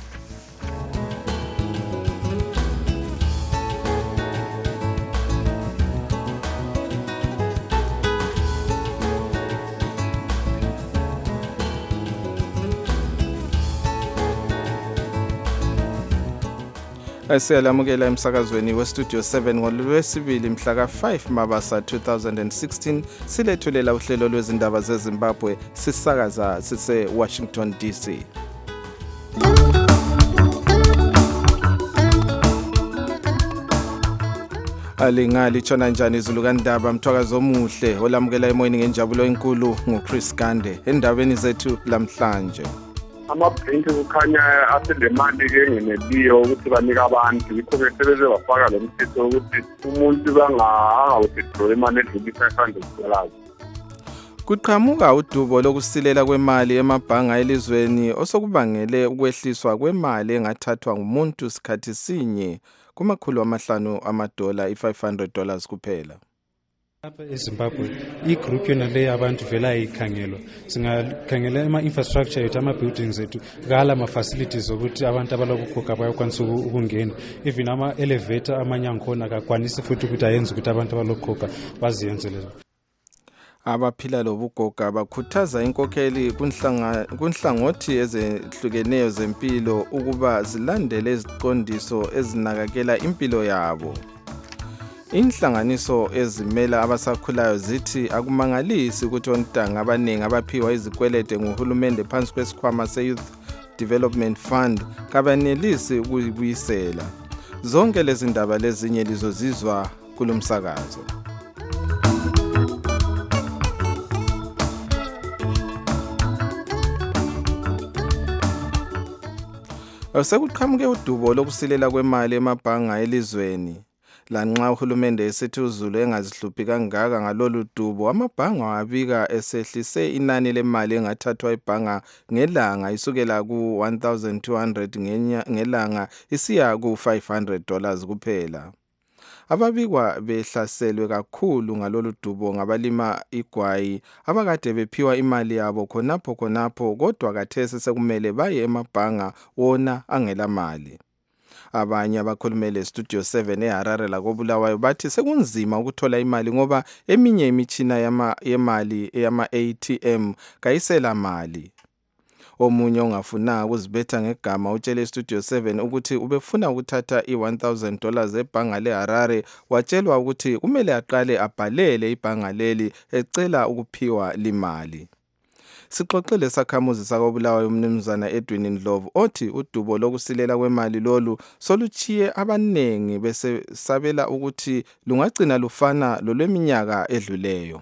Siyalamukela emsakazweni westudio seven ngolwesibili mhla ka five Mabasa two thousand sixteen silethulela uhlelo lwezindaba zeZimbabwe sisakaza sise Washington D C. Alingali tshona njani izulu kandaba mthwakazo omuhle olamukela emoyeni ngenjabulo enkulu nguChris Gande endabeni zethu lamhlanje. Amabhenki kukhanya aselemali ke ngeneliyo ukuthi banika abantu yikho ke sebeze bafaka lo mthetho ukuthi umuntu bangawithdraw imali edlula five hundred dollars. Kuqhamuka udubo lokusilela kwemali emabhanga elizweni osokubangele ukwehliswa kwemali engathathwa ngumuntu sikhathi sinye kumakhulu amahlanu amadola i-five hundred dollars kuphela. Lapha eZimbabwe igroup yona le abantu vela ayikhangelwa singakhangela ama infrastructure yethu ama buildings ethu kala ama facilities ukuthi abantu abalokukhokha bayakwanisa ukungena even ama elevator amanye angikhona akakwanisi futhi ukuthi ayenze ukuthi abantu abalokukhokha baziyenze lezo. Abaphila lobugoga bakhuthaza inkokheli kunhlangothi ezehlukeneyo zempilo ukuba zilandele iziqondiso ezinakekela impilo yabo. Inhlanganiso ezimela abasakhulayo zithi akumangalisi ukuthi ontanga abaningi abaphiwa izikwelede nguhulumende phansi kwesikhwama se-Youth Development Fund kabanelisi ukuyibuyisela. Zonke lezi ndaba lezinye lizozizwa kulomsakazo. Sekuqhamuke udubo lokusilela kwemali emabhanga elizweni. Lanxa uhulumende esithi uZulu engazihluphi kangaka ngalolu dubo amabhanga wabika esehlise inani lemali engathathwa ibhanga ngelanga isukela ku one thousand two hundred ngelanga isiya ku five hundred dollars kuphela. Ababikwa behlaselwe kakhulu ngalolu dubo ngabalima igwayi abakade bephiwa imali yabo khonapho khonapho kodwa kathesi sekumele baye emabhanga wona angela mali. Abanye abakhulumele Studio seven eHarare la koBulawayo bathi sekunzima ukuthola imali ngoba eminye imitshina yama yemali eyama A T M kayisela mali. Omunye ongafuna ukuzibetha ngegama utshele Studio seven ukuthi ubefuna ukuthatha i one thousand dollars ebhanga leHarare watshelwa ukuthi kumele aqale abhalele ibhanga leli ecela ukuphiwa limali. Sixoxele sakhamuzi sakoBulawayo umnumzana Edwin Ndlovu othi udubo lokusilela kwemali lolu soluchiye abanengi bese sabela ukuthi lungagcina lufana lolweminyaka edluleyo.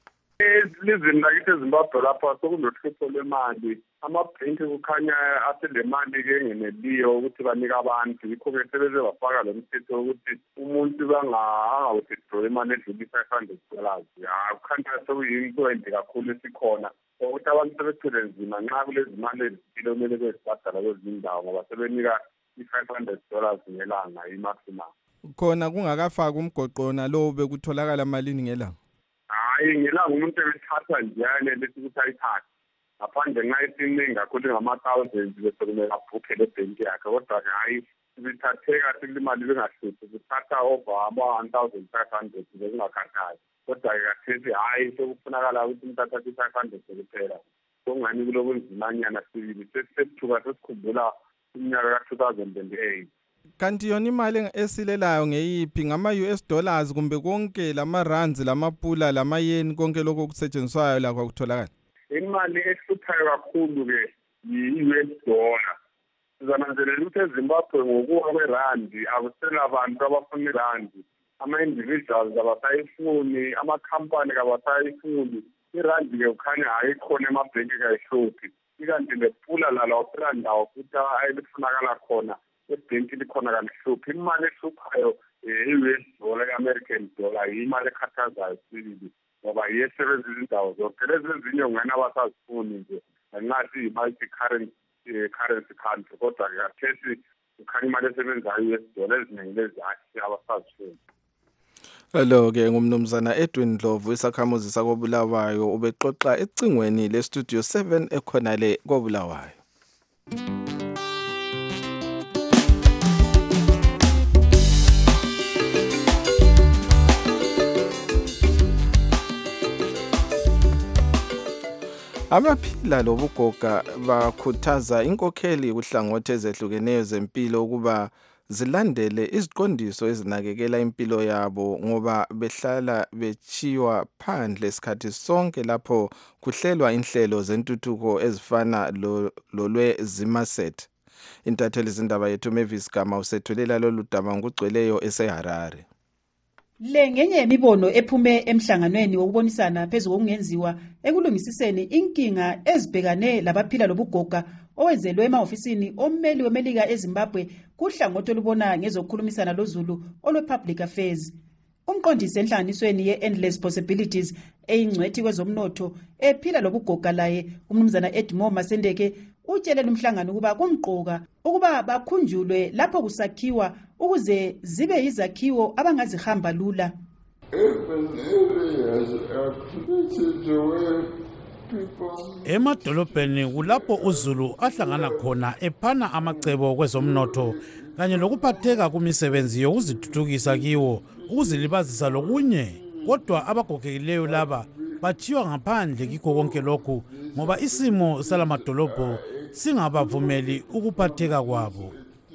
Elizweni lakithi eZimbabwe lapha sokunohlupho lwemali amabhenki kukhanya aselemali ke ngeneliyo ukuthi banika abantu yikho ke sebeze bafaka lo mthetho ukuthi umuntu bangawithdraw imali edlula five hundred dollars. Kukhanya sekuyinto ende kakhulu esikhona ukuthi abantu sebethule nzima nxa kulezi mali ezithile kumele bezibhadala kwezindawo ngoba sebenika i-five hundred dollars ngelanga i-maximum. Khona kungakafaka umgoqona lo bekutholakala malini ngelanga? Hayi ngelanga umuntu ebethatha njalo lethi ukuthi ayithathe ngaphandle nxa isiningi kakhulu ngama-thousands bese kumele abhukhe le bhenki yakhe kodwa hayi ibithatheka imali bengahluphi kuthatha over ama-one thousand five hundred bekungakhathali kodwa kathesi hayi sekufunakala ukuthi umuntu athathe i-five hundred kuphela kungani kulokunzimanyana sibili sesithuka sesikhumbula iminyaka ka-two thousand eight. Kanti yona imali esilelayo ngeyiphi ngama-U S dollars kumbe konke lama-rands lamapula lama-yen konke lokho kusetshenziswayo lakho kutholakala? Imali ehluphayo kakhulu ke yi-U S dollar sizananzelela ukuthi eZimbabwe ngokuwa kwerandi akusela abantu abafuna irandi, ama-individuals abasayifuni, amakhampani kabasayifuni. Irandi-ke ukhanya ayikhona emabhenki kayihluphi, ikanti lepula lalawusela ndawo futhi ayilifunakala khona ebhenki likhona kalihluphi. Imali ehluphayo i-U S dollar, i-American dollar, imali ekhathazayo sibili ngoba iyesebenza izindawo zonke. Lezi ezinye ungena abasazifuni nje ngathi i-multi-currency currency country, kodwa-ke kathesi ukhanya imali esebenzayo i-U S dollar eziningi lezi akhe abasazifuni. Lo-ke ngumnumzana Edwin Ndlovu, isakhamuzi sakobulawayo, ubexoxa ecingweni le-Studio seven ekhona le kobulawayo. Abaphila lobugoga bakhuthaza inkokheli kuhlangothi ezehlukeneyo zempilo ukuba zilandele iziqondiso ezinakekela impilo yabo ngoba behlala bechiwa phandle isikhathi sonke lapho kuhlelwa inhlelo zentuthuko ezifana lolwe Zimaset. Intatheli zindaba yethu Mavis Gama usethulela lolu daba ngugcweleyo eseHarare. Le ngenye yemibono ephume emhlanganweni wokubonisana phezulu kokungenziwa ekulungisiseni inkinga ezibhekane labaphila lobugoga owenzelwe ema-ofisini ommeli weMelika eZimbabwe kuhlangothi olubona ngezokukhulumisana loZulu olwe-Public Affairs. Umqondisi enhlanganisweni ye-Endless Possibilities eyingcwethi kwezomnotho ephila lobugoga laye umnumzana Edmo Masendeke utshele lumhlangano ukuba kumqoka ukuba bakhunjulwe lapho kusakhiwa ukuze zibe izakhiwo abangazihamba lula. Emadolobheni kulapho uZulu ahlangana khona ephana amacebo kwezomnotho kanye lokuphatheka kumisebenzi yokuzithuthukisa kiwo ukuzilibazisa lokunye, kodwa abagogekileyo laba bathiwa ngaphandle kikho konke lokhu ngoba isimo salamadolobho singabavumeli ukuphatheka kwabo.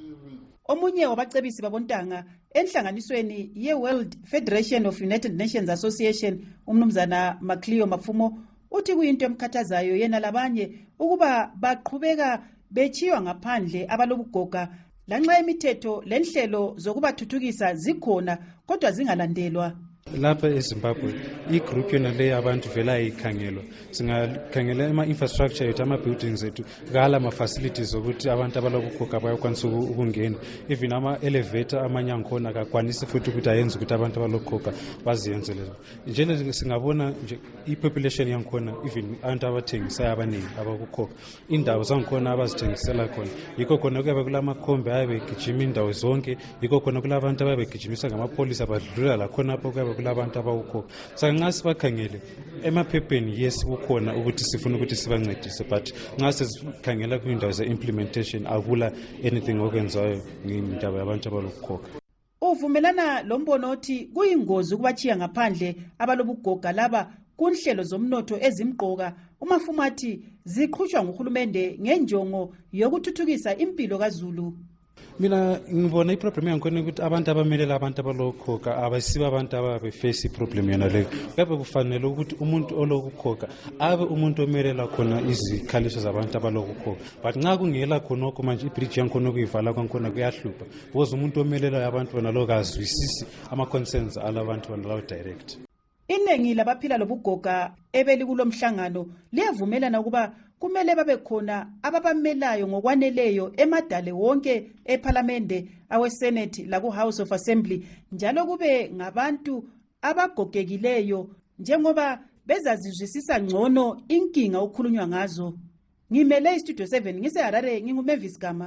Omunye wabacebisi babontanga enhlanganisweni ye-World Federation of United Nations Association umnumzana Macleo Mapfumo uthi kuyinto emkhathazayo yena labanye ukuba baqhubeka bechiwa ngaphandle abalobugoga lanxa imithetho lenhlelo zokubathuthukisa zikhona kodwa zingalandelwa. Lapha eZimbabwe igroup yona le abantu vela ayikhangelwa, singakhangela ama-infrastructure yethu, ama-buildings ethu kala ama-facilities ukuthi abantu abalobugoga bayakwanisa ukungena, even ama-elevator amanye angikhona akakwanisi futhi ukuthi ayenze ukuthi abantu abalobugoga baziyenzele. Njalo singabona nje i-population yangikhona, even abantu abathengisayo abaningi abakukhokha indawo zangikhona abazithengisela khona, yikho khona kuyabe kulamakhombe ayabegijima indawo zonke, yikho khona kulabantu ababegijimisa ngamapolisa badlula lakhona apho kuyabe kulabantu abawukhokha. Sanxa sibakhangele emaphepheni yes kukhona ukuthi sifuna ukuthi sibancedise, but nxa sikhangela kwindawo ze-implementation akula anything okwenzayo ngendaba yabantu abalokukhokha. Uvumelana lombono othi kuyingozi ukubachiya ngaphandle abalobugoga laba kunhlelo zomnotho ezimqoka umafumathi ziqhutshwa nguhulumende ngenjongo yokuthuthukisa impilo kaZulu. Mina ngibona iproblem yangikhona ukuthi abantu abamelela abantu abalokukhokha abasiba abantu ababeface iproblem yona leyo. Kube kufanele ukuthi umuntu olokukhokha abe umuntu omelela khona izikhaliso zabantu abalokukhokha, but nxa kungela khonokho manje ibridge yangikhona ukuyivala kwangikhona kuyahlupha because umuntu omelela abantu bona lokazwisisi ama-concerns alabantu bona lawo direct. Iningi labaphila lobugoga ebeli kulomhlangano liyavumelana ukuba kumele babe khona ababamelayo ngokwaneleyo emadale wonke eParliament, aweSenate la ku-House of Assembly, njalo kube ngabantu abagogekileyo njengoba bezazizwisisa ngcono inkinga okukhulunywa ngazo. Ngimele iStudio seven ngiseHarare, nginguMavis Gama.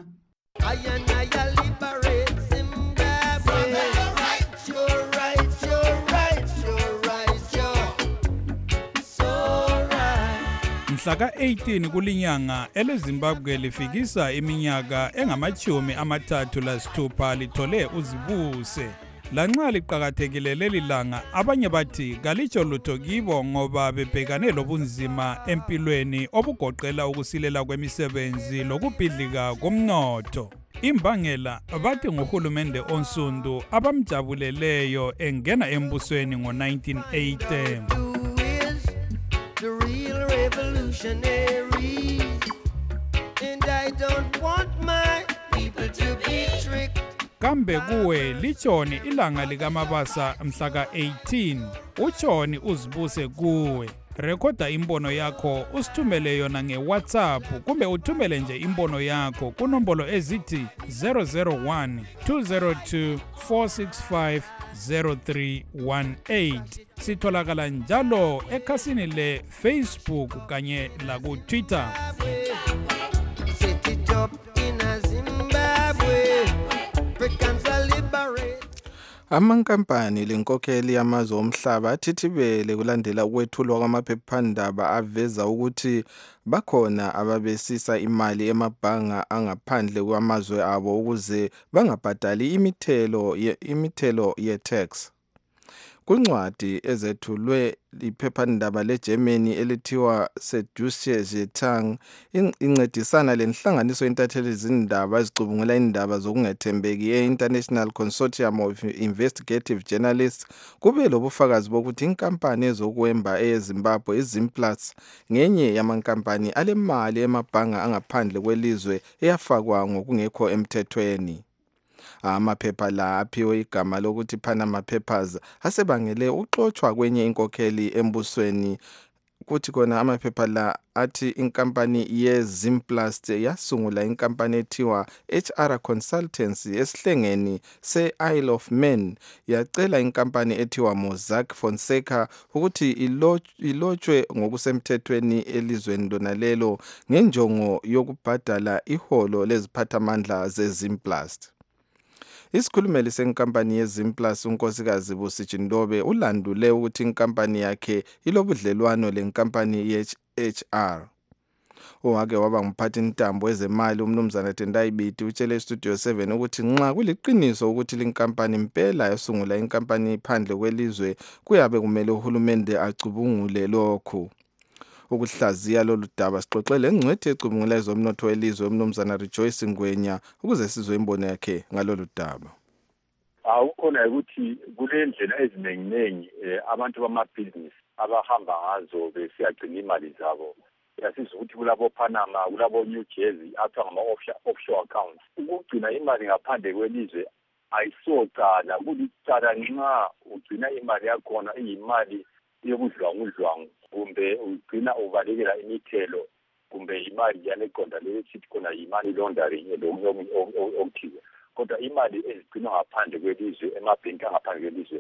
Mhlaka eighteen kulinyanga eleZimbabwe lifikisa iminyaka engamachumi amathathu lasithupha lithole uzibuse. Lanxa liqhakathekile leli langa, abanye bathi kalitsho lutho kibo ngoba bebhekane lobunzima empilweni obugoqela ukusilela kwemisebenzi lokubhidlika komnotho. Imbangela bathi nguhulumende onsundu abamjabuleleyo engena embusweni ngo nineteen eighty. The real revolutionaries, and I don't want my kambe kuwe litshoni ilanga likamabasa mhla ka-eighteen utshoni uzibuse kuwe. Rekhoda imbono yakho usithumele yona nge-WhatsApp kumbe uthumele nje imbono yakho kunombolo ezithi zero zero one two zero two four six five zero three one eight. Sitholakala njalo ekhasini le-Facebook kanye laku-Twitter. Set it up in a Zimbabwe. Africans are liberated. Amankampani lenkokheli yamazwe omhlaba athithibele kulandela ukwethulwa kwamaphephandaba aveza ukuthi bakhona ababesisa imali emabhanga angaphandle kwamazwe abo ukuze bangabhadali imithelo ye, imithelo ye-tax. Kuncwadi ezethulwe iphephandaba leGermany elithiwa Süddeutsche Zeitung incedisana lenhlanganiso yentatheli izindaba ezicubungula indaba zokungethembeki e-International Consortium of Investigative Journalists kube lobufakazi bokuthi inkampani ezokwemba eZimbabwe iZimplats ngenye yamankampani alemali emabhanga angaphandle kwelizwe eyafakwa ngokungekho emthethweni. Amaphepha la aphiwe igama lokuthi Panama Papers asebangele uxoxwa kwenye inkokheli embusweni. Kuthi kona amaphepha la athi inkampani yeZimplast yasungula inkampani ethiwa H R Consultancy esihlengeni se-Isle of Man yacela inkampani ethiwa Mossack Fonseca ukuthi ilotshwe ngokusemthethweni elizweni lona lelo ngenjongo yokubhadala iholo leziphathamandla zeZimplast. Isikhulumeli senkampani yeZimplast unkosikazi Busiji Ndobe ulandule ukuthi inkampani yakhe ilobudlelwano lenkampani ye-H R. Owake waba ngumphathi intambo ezemali umnumzana Tendai Biti utshele Studio seven ukuthi nxa kuliqiniso ukuthi linkampani impela yasungula inkampani phandle kwelizwe kuyabe kumele uhulumende acubungule lokho. Ukuhlaziya lolu daba sixoxele ngcwethi ecubungula ezomnotho welizwe umnumzana Rejoice Ngwenya ukuze sizwe imbono yakhe ngalolu daba. Awukhona ukuthi kule ndlela ezinenginengi abantu bamabhizinisi abahamba ngazo besiyagcina imali zabo. Yasizwa ukuthi kulabo Panama, kulabo New Jersey athiwa ngama-offshore offshore accounts. Ukugcina imali ngaphandle kwelizwe ayisocala, kulicala nxa ugcina imali yakhona iyimali yobudlwangudlwangu kumbe ugcina ubalekela imithelo kumbe imali yaneqonda lesithi khona yimali laundering okuthiwa. Kodwa imali ezigcinwa ngaphandle kwelizwe emabhenki angaphandle kwelizwe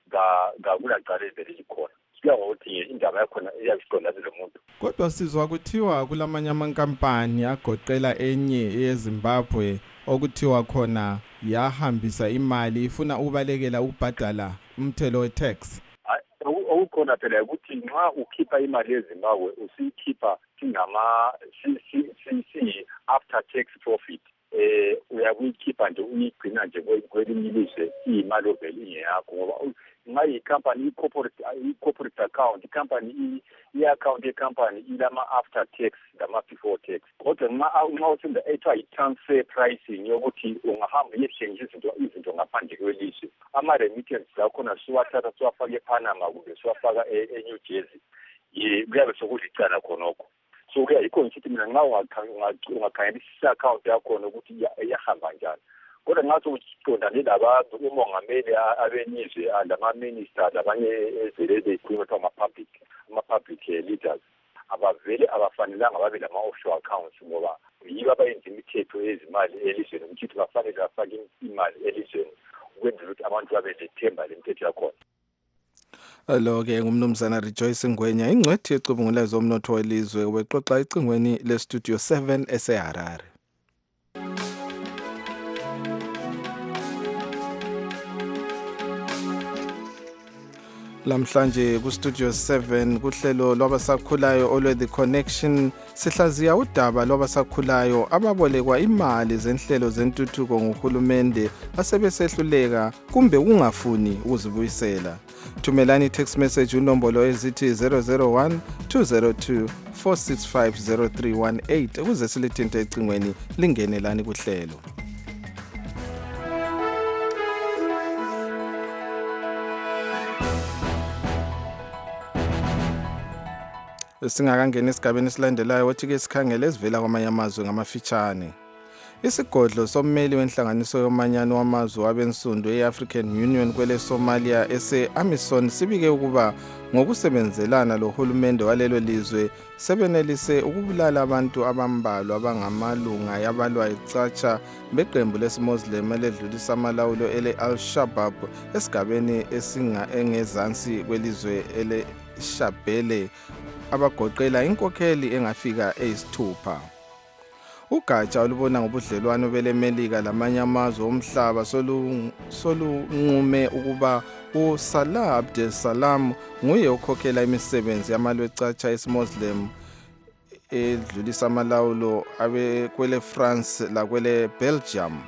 kakulacala evele likhona. Kuya ngokuthi indaba yakhona iyaziqonda lo muntu. Kodwa sizwa kuthiwa kulamanye amankampani agoqela enye eZimbabwe okuthiwa khona yahambisa imali ifuna ubalekela ukubhadala umthelo we-tax. Okukhona phela ukuthi nxa ukhipha imali yeZimbabwe usiyikhipha singama si after tax profit eh uyakuyikhipha nje uyigcina nje kwelinye ilizwe iyimali ovele ingeyakho ngoba nxa icompany i-corporate i-corporate account icompany i-account yecompany ilama after tax lama before tax. Kodwa nxa usenza ethiwa i-transfer pricing yokuthi ungahamba uyethenga izinto izinto ngaphandle kwelizwe ama-remittance zakhona siwathatha siwafaka ePanama kumbe siwafaka e-New Jersey kuyabe sokulicala khonokho. So kuya yikho ngithi mina nxa ungakhangelisisa account yakhona ukuthi iyahamba njani. Kodwa ngathi uqondane labantu umongameli abenizwe lama-minister labanye ezelele ikhulunywa ama-public ama-public leaders abavele abafanelanga babe lama-offshore accounts ngoba yibo abayenza imithetho yezimali elizweni ukuthi bafanele bafake imali elizweni ukwenzela ukuthi abantu babe lethemba lemithetho yakhona. Lo-ke ngumnumzana Rejoice Ngwenya ingcwethi ecubungula ezomnotho welizwe ubexoxa ecingweni le-Studio seven eseHarare. Lamhlanje ku Studio seven kuhlelo lwabasakhulayo olwe The Connection sihlaziya udaba lwabasakhulayo ababolekwa imali zenhlelo zentuthuko ngohulumende asebesehluleka kumbe ungafuni ukuzibuyisela. Thumelani text message unombolo ezithi zero zero one two zero two four six five zero three one eight ukuze silithinte ecingweni lingenelani kuhlelo. Singakangena esigabeni esilandelayo wathi ke sikhangele esivela kwamanye amazwe ngamafitshane. Isigodlo sommeli wenhlanganiso yomanyano wamazwe wabensundu e-African Union kwele Somalia ese-AMISON sibike ukuba ngokusebenzelana lohulumende walelo lizwe sebenelise ukubulala abantu abambalwa abangamalunga yabalwa icatsha beqembu lesimuslim eledlulisa amalawulo ele-Al-Shabaab esigabeni esinga engezansi kwelizwe ele-Shabelle abagoqela inkokheli engafika eyisithupha. Ugatsha olubona ngobudlelwano beleMelika lamanye amazwe omhlaba solunqume ukuba uSalah Abdeslam nguye okhokhela imisebenzi yamalwecatsha esimuslim edlulisa amalawulo abe kwele France la kwele Belgium.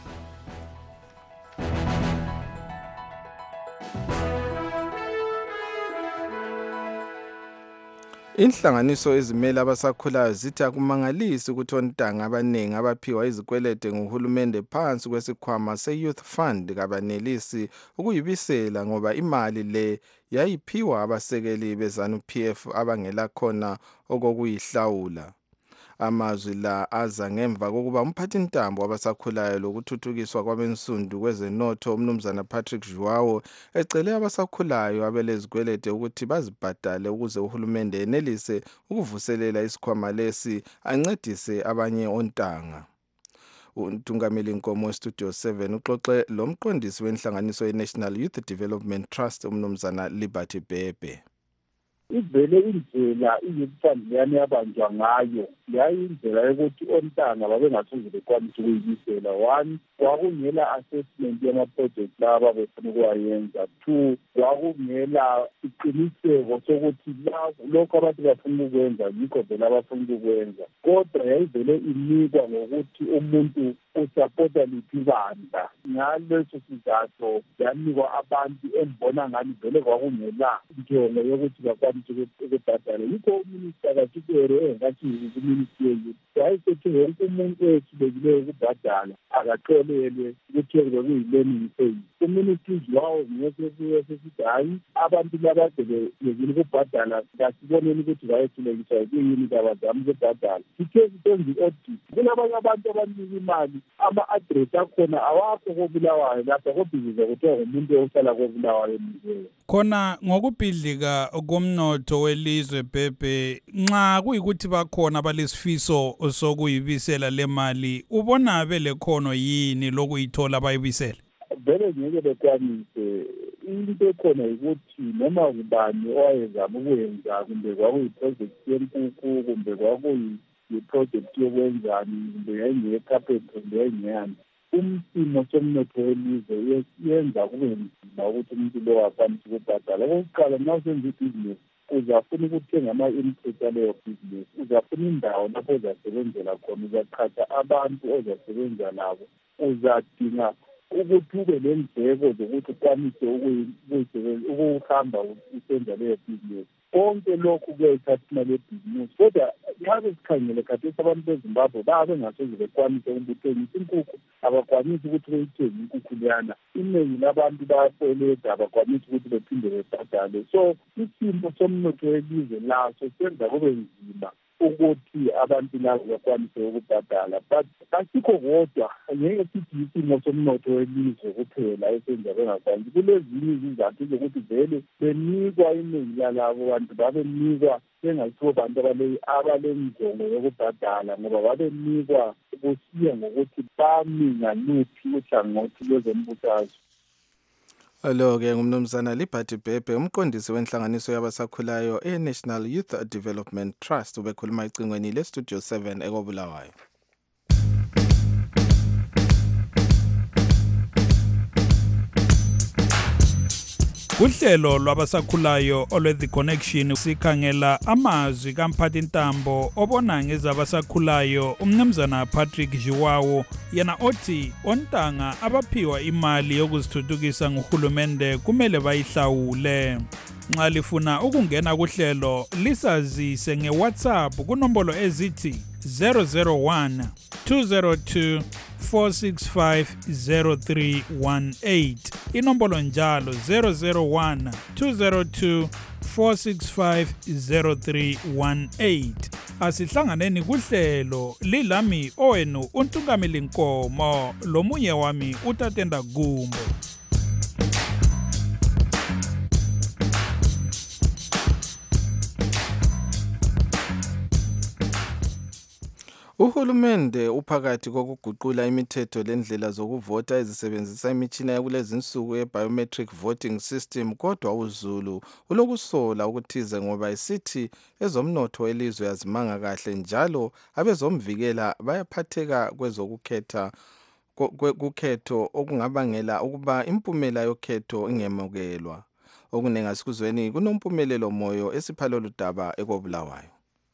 Inhlanganiso ezimele abasakhulayo zithi akumangalisi ukuthi ontanga abaningi abaphiwa izikwelede ngohulumende phansi kwesikhwama se-Youth Fund kabanelisi ukuyibisela ngoba imali le yayiphiwa abasekeli beZANU-P F abangela khona okokuyihlawula. Amazwi la aza ngemva kokuba umphathintambo wabasakhulayo lokuthuthukiswa kwabensundu kwezenotho umnumzana Patrick Joao ecele abasakhulayo abelezikwelede ukuthi bazibhadale ukuze uhulumende enelise ukuvuselela isikhwama lesi ancedise abanye ontanga. Untungameli Nkomo Studio seven uxoxe lo mqondisi wenhlanganiso ye-National Youth Development Trust umnumzana Liberty Bebe. Ivele indlela iyimfandi yani yabanjwa ngayo yayindlela yokuthi ontanga babengasoze bekwanisa ukuyibisela. One, kwakungela assessment yama-project laba befuna ukuwayenza. Two, kwakungela iqiniseko sokuthi lokho abantu bafuna ukwenza yikho vele abafuna ukwenza. Kodwa yayivele inikwa ngokuthi umuntu usapota liphi bandla. Ngaleso sizathu yanikwa abantu embona ngani vele kwakungela injongo yokuthi bakwanise ukubhadala. Yikho uminister kaThibere engathi kuministry yethu wayesethi wonke umuntu oyehlulekile ukubhadala akaqolelwe ukuthi bekuyi-learning phase. Uministry wawo ngiyesesithi hayi abantu labadebekile ukubhadala kasiboneni ukuthi bayehlulekiswa yikuyini kabazama ukubhadala. Sithe senze i-audit kulabanye abantu abanika imali ama-address akhona awakho koBulawayo lapha kodwa kuthiwa ngumuntu ohlala koBulawayo emizweni. Khona ngokubhidlika komnotho welizwe Bebe nxa kuyikuthi bakhona balesifiso sokuyibisela le mali ubona vele khono yini lokuyithola bayibisela? Vele ngeke bekwanise. Into ekhona ukuthi noma kubani owayezama ukwenza kumbe kwakuyi-project yenkukhu kumbe kwakuyi-project yokwenzani kumbe yayingeyecarpet kumbe yayingeyani, umsimo somnotho welizwe yenza kube nzima ukuthi umuntu lo akwanise ukubhadala. Okokuqala, nxa usenza ibhizinesi uzafuna ukuthenga ama-input aleyo bhizinesi, uzafuna indawo lapho uzasebenzela khona, uzaqhatsha abantu ozasebenza nabo, uzadinga ukuthi ube lendleko zokuthi ukwanise ukuhamba usenza leyo bhizinesi. Konke lokhu kuyayithatha imali yebhizinesi. Kodwa nxa besikhangele khathesi abantu beZimbabwe babe ngasoze bekwanise ukuthengisa inkukhu, abakwanisi ukuthi beyithenge inkukhu leyana. Iningi labantu bayakweleda, abakwanisi ukuthi bephinde bebhadale. So isimo somnotho welizwe laso senza kube nzima ukuthi abantu labo bakwanise ukubhadala. But asikho kodwa, ngeke sithi isimo somnotho welizwe kuphela esenza bengakwanisi. Kulezinye izizathu zokuthi vele benikwa iningi lalabo bantu babenikwa bengayisibo bantu abalenjongo yokubhadala, ngoba babenikwa kusiya ngokuthi bami ngaluphi uhlangothi lwezembusazwe. Alo-ke ngumnumzana Liberty Bebe umqondisi wenhlanganiso yabasakhulayo e-National Youth Development Trust ubekhuluma icingweni le-Studio seven ekoBulawayo. Kuhlelo lwabasakhulayo olwe-The Connection sikhangela amazwi kamphathintambo obona ngezabasakhulayo umnumzana Patrick Joao yena othi ontanga abaphiwa imali yokuzithuthukisa nguhulumende kumele bayihlawule. Nxa lifuna ukungena kuhlelo lisazise ngeWhatsApp kunombolo ezithi zero zero one two zero two four six five zero three one eight inombolo njalo zero zero one two zero two four six five zero three one eight. Asihlanganeni kuhlelo lilami owenu uNtungameli Nkomo lomunye wami uTatenda Gumbo. Uhulumende uphakathi kokuguqula imithetho lendlela zokuvota ezisebenzisa imitshina yakulezi insuku ye-biometric voting system, kodwa uZulu ulokusola ukuthize ngoba isithi ezomnotho elizwe yazimanga kahle njalo abezomvikela bayaphatheka kwezokukhetha kukhetho okungabangela ukuba impumela yokhetho ingemukelwa. Okunengasikuzweni kunompumelelo moyo esiphalo ludaba ekobulawayo.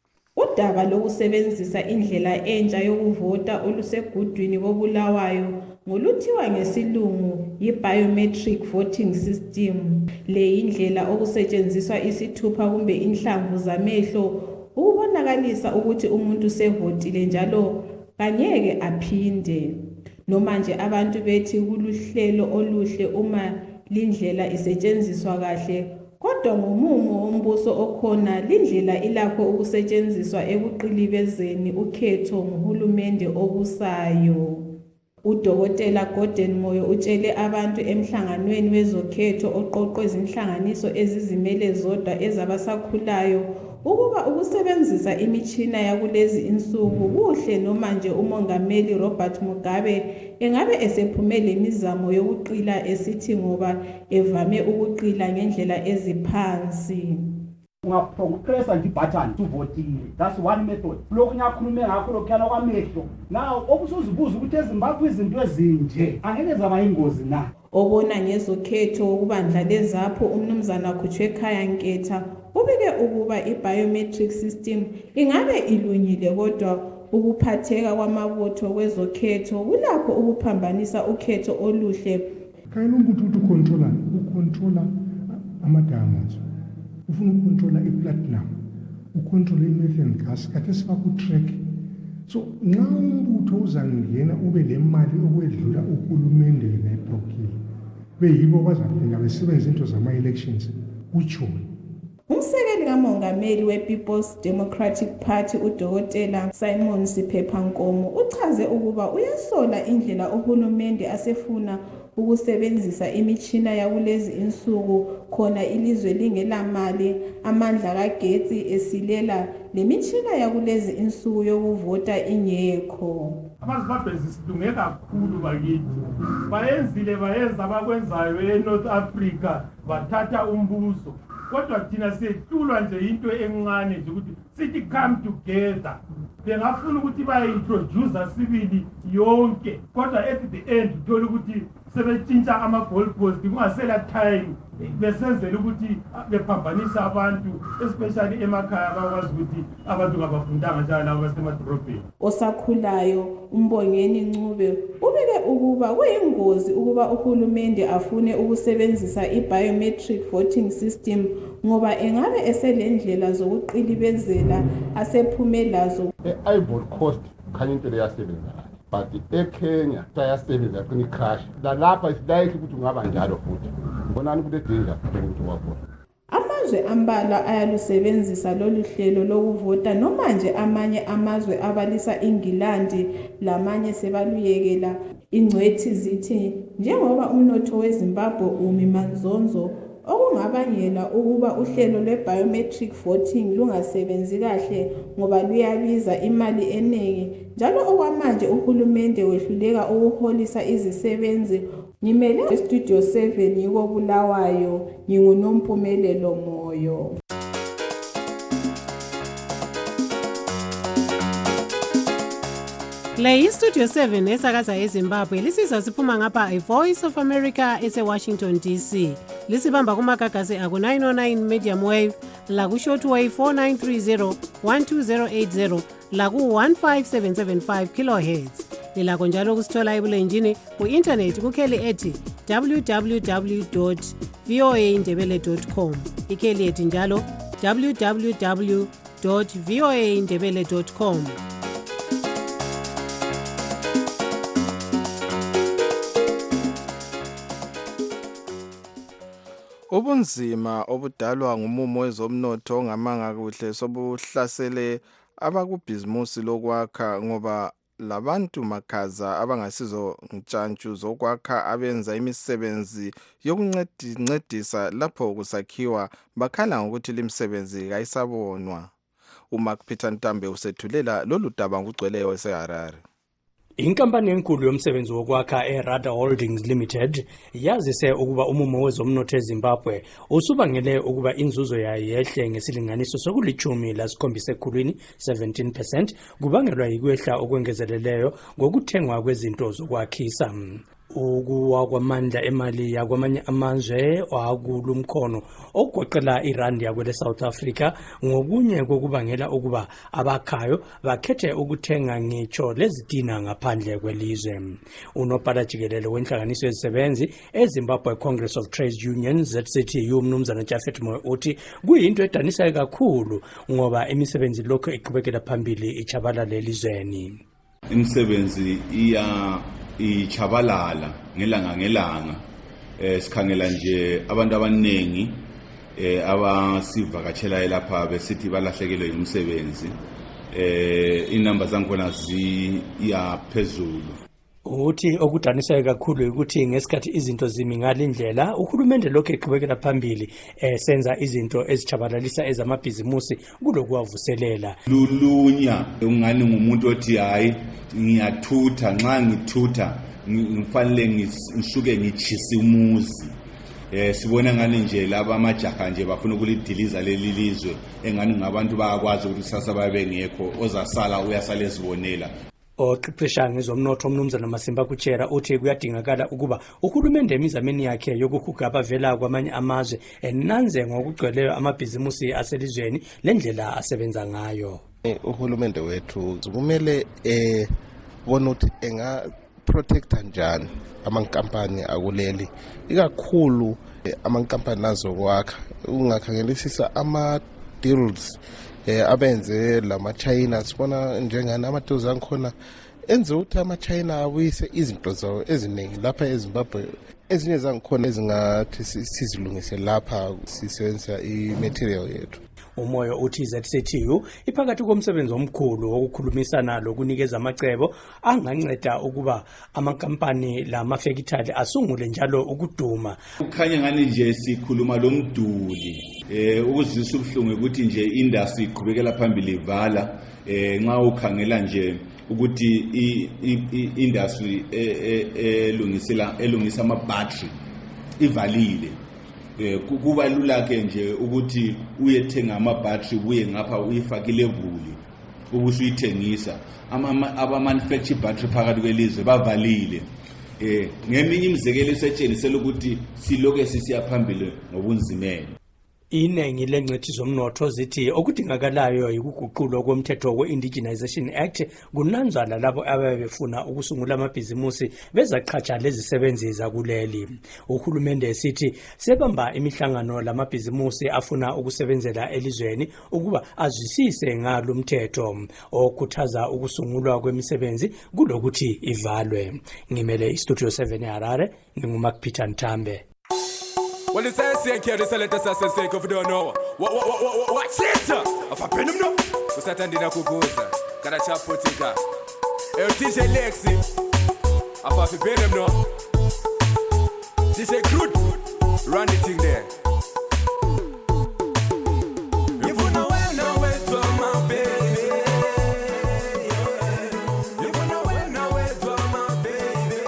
Udaba lokusebenzisa indlela entsha yokuvota olusegudwini kobulawayo ngoluthiwa ngesilungu yi-biometric voting system. Le indlela okusetshenziswa isithupha kumbe inhlamvu zamehlo ukubonakalisa ukuthi umuntu sevotile njalo kanyeke aphinde. Noma nje abantu bethi kuluhlelo oluhle uma lindlela isetshenziswa kahle, kodwa ngomumo wombuso okhona lindlela ilapho ukusetshenziswa ekuqilibezeni ukhetho nguhulumende obusayo. Udokotela Gordon Moyo utshele abantu emhlanganweni wezokhetho oqoqwe izinhlanganiso ezizimele zodwa ezabasakhulayo ukuba ukusebenzisa imitshina yakulezi insuku kuhle noma nje umongameli Robert Mugabe engabe esephume lemizamo yokuqila esithi ngoba evame ukuqila ngendlela eziphansi. Ungapressa nje button to vote. That's one method. Lokhu nyakhulume ngakho lokhana kwamehlo. Now okusuzibuza ukuthi eZimbabwe izinto ezinje angeke zaba ingozi na. Obona ngezokhetho ukubandla lezapho umnumzana Khutshwe ekhaya Nketha ubike ukuba i-biometric system ingabe ilungile kodwa ukuphatheka kwamabutho kwezokhetho kulakho ukuphambanisa ukhetho oluhle. Kayini ukuthi uthi ucontrola ucontrola ama-diamonds, ufuna ucontrola i-platinum, ucontrola i-methane gas, kade sifaka u-track. So nxa umbutho uzangena ube le mali okwedlula uhulumende nebhokile beyibo bazaphinda besebenza into zama-elections kutshoni. Umsekeli kamongameli we-People's Democratic Party udokotela Simon Siphepha Nkomo uchaze ukuba uyasola indlela uhulumende asefuna ukusebenzisa imitshina yakulezi insuku khona ilizwe lingelamali amandla kagetsi esilela lemitshina yakulezi insuku yokuvota ingekho. AmaZimbabwe zisilunge kakhulu bakithi. Bayenzile bayenza abakwenzayo eNorth Africa bathatha umbuso. Kodwa thina siyehlulwa nje into encane nje ukuthi sithi come together. Bengafuna ukuthi bayi-introduce sibili yonke. Kodwa at the end uthola ukuthi sebetshintsha ama-goalpost kungasela time besenzela ukuthi bephambanisa abantu especially emakhaya bakwazi ukuthi abantu ngabafundanga njalo labo basemadorobheni. Osakhulayo uMbongeni Ncube ubike ukuba kuyingozi ukuba uhulumende afune ukusebenzisa i-biometric voting system ngoba engabe eselendlela zokuqilibezela asephume lazo. E-Ivory Coast khanya into leyasebenza but eKenya sayasebenza qini crash lalapha isilayeki ukuthi ungaba njalo futhi ngibonani kule danger ukuthi wakhona. Amazwe ambala ayalusebenzisa lolu hlelo lokuvota noma nje amanye amazwe abalisa Ingilandi lamanye sebaluyekela. Ingcwethi zithi njengoba umnotho weZimbabwe umi manzonzo okungabangela ukuba uhlelo lwe-biometric voting lungasebenzi kahle ngoba luyabiza imali eningi njalo okwamanje uhulumende wehluleka ukuholisa izisebenzi. Ngimele eStudio seven yiko Bulawayo nginguNompumelelo Moyo. Le iStudio seven esakaza eZimbabwe lisiza siphuma ngapha iVoice of America eseWashington D C. Lisibamba kumagagasi aku nine oh nine medium wave, la ku shortwave four nine three zero one two zero eight zero, la ku one five seven seven five kilohertz. Lilakho njalo kusithola ebulenjini ku-internet kukheli ethi w w w dot v o a ndebele dot com. Ikheli ethi njalo w w w dot v o a ndebele dot com. Ubunzima obudalwa ngumumo wezomnotho ongamanga kuhle sobuhlasele abakubhizimusi lokwakha ngoba labantu makhaza abangasizo ntshantshu zokwakha abenza imisebenzi yokuncedisa lapho kusakhiwa bakhala ngokuthi limsebenzi kayisabonwa. uMark Peter Ntambe usethulela lolu daba ngugcweleyo eseHarare. Inkampani enkulu yomsebenzi wokwakha eRada Holdings Limited yazise ukuba umumo wezomnotho eZimbabwe usubangele ukuba inzuzo yayo yehle ngesilinganiso sokulichumi lasikhombisa ekhulwini seventeen percent kubangelwa yikwehla okwengezeleleyo ngokuthengwa kwezinto zokwakhisa. Ukuwa kwamandla emali yakwamanye amazwe akulumkhono okugoqela iRand yakwele South Africa ngokunye kokubangela ukuba abakhayo bakhethe ukuthenga ngitsho lezitina ngaphandle kwelizwe. Unobhala jikelele wenhlanganiso yezisebenzi eZimbabwe Congress of Trade Unions Z C T U umnumzana Jafet Moyo uthi kuyinto edanisayo kakhulu ngoba imisebenzi lokho iqhubekela phambili ichabalala elizweni. Imisebenzi iya ichabalala ngelanga ngelanga eh sikhangela nje abantu abanengi eh abasivakatshela lapha besithi balahlekelwe umsebenzi eh inamba zankhona ziyaphezulu. Uthi okudanisayo kakhulu ukuthi ngesikhathi izinto zimi ngalindlela uhulumende lokho eqhubekela phambili esenza izinto ezichabalalisa ezamabhizimusi kulokuwavuselela. Lulunya ungani ngumuntu othi hayi ngiyathutha nxa ngithutha ngifanele ngisuke ngichise umuzi. Eh sibona ngani nje laba amajaha nje bafuna ukulidiliza leli lizwe engani ngabantu bayakwazi ukuthi sasa babe ngekho ozasala uyasala ezibonela. Oqeqesha ngezomnotho umnumzana Masimba Kuchera uthi kuyadingakala ukuba uhulumende emizameni yakhe yokuhuga abavela kwamanye amazwe enanze ngokugcweleyo amabhizimusi aselizweni lendlela asebenza ngayo. Uhulumende wethu kumele eh bona ukuthi enga protecta njani amankampani akuleli ikakhulu amankampani nazo kwakha ungakhangelisisa ama deals eh abenze lama China sibona njengana amadeals ankhona enze ukuthi ama China abuyise izinto zawo eziningi lapha eZimbabwe ezinye zangikhona ezingathi sizilungise lapha sisebenzisa imaterial yethu. Umoyo uthi Z C T U iphakathi komsebenzi omkhulu wokukhulumisana lokunikeza amacebo anganceda ukuba amankampani lamafekithali asungule njalo ukuduma. Ukhanya ngani nje sikhuluma lomduli eh ukuzisa ubhlungu ukuthi nje industry iqhubekela phambili ivala eh nxa ukhangela nje ukuthi i-industry elungisela elungisa ama battery ivalile. Kuba lula ke nje ukuthi uyethenga ama battery uye ngapha uyifakile ebuli ubusuyithengisa aba manufacture battery phakathi kwelizwe bavalile. Eh ngeminye imizekelo esetshengisela ukuthi siloke sisiya phambili ngobunzimene. Inengi lengcethi zomnotho zithi okudingakalayo yikuguqulwa komthetho we-Indigenization Act kunanzala labo ababefuna ukusungula amabhizimusi bezaqhatsha lezisebenzi zakuleli. Uhulumende sithi sebamba imihlangano lamabhizimusi afuna ukusebenzela elizweni ukuba azwisise ngalo umthetho okhuthaza ukusungulwa kwemisebenzi kulokuthi ivalwe. Ngimele iStudio seven eHarare nginguMark Peter Ntambe. Well, it's a sick here, it's a letter says sick if you don't know. What, what, what, what, what's it? If I pin him no, what's that in the Kukuza? Can I chop Putika? El T J Lexi, if I pin him no, T J Crude, run the thing there. If you know where, know where to my baby. If you know where, know where to my baby.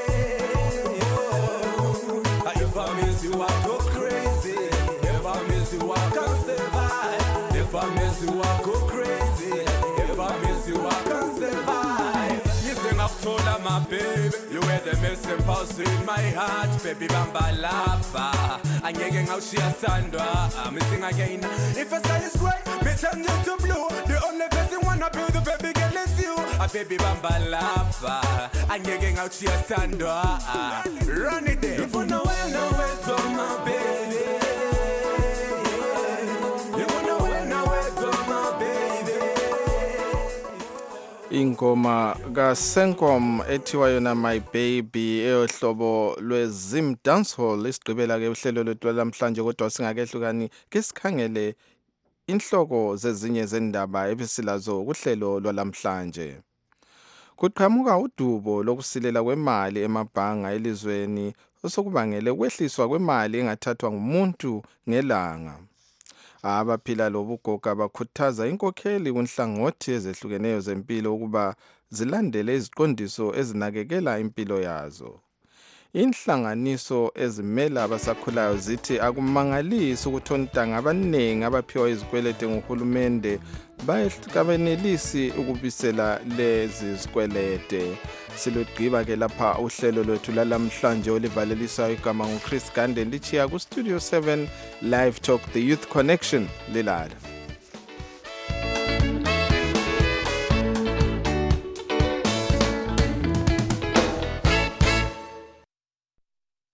If I miss you, I go crazy. If I miss you, I can't survive. If I miss you, I go crazy. If I miss you, I can't survive. You sing I've told her, my baby, you were the missing pulse in my heart, baby bamba lava. I'm getting out she a sandra. I'm missing again. If I say it's gray, bitch I'm to blue. The only person wanna be the baby girl is you. A baby bamba lava. I'm getting out she a sandra. Run it there. If you know where, know where to my baby. ingoma kaSenkom ethiwa yona My Baby eyohlobo lweZim Dancehall isigqibela ke uhlelo lwethu lamhlanje kodwa singakehlukani ke sikhangele inhloko zezinye zendaba ebisilazo kuhlelo lwalamhlanje. Kuqhamuka udubo lokusilela kwemali emabhanga elizweni osokubangele ukwehliswa kwemali engathathwa ngumuntu ngelanga. Abaphila lobugoga bakhuthaza inkokheli kunhlangothi ezehlukeneyo zempilo ukuba zilandele iziqondiso ezinakekela impilo yazo. Inhlanganiso ezimela abasakhulayo zithi akumangalisi ukuthi ontanga abaningi abaphiwa izikwelete nguhulumende bayenelisi ukubisela lezi zikwelete. Silugqiba ke lapha uhlelo lwethu lalamhlanje olivalelisayo igama nguChris Gande lichiya ku Studio seven Live Talk the Youth Connection lelala.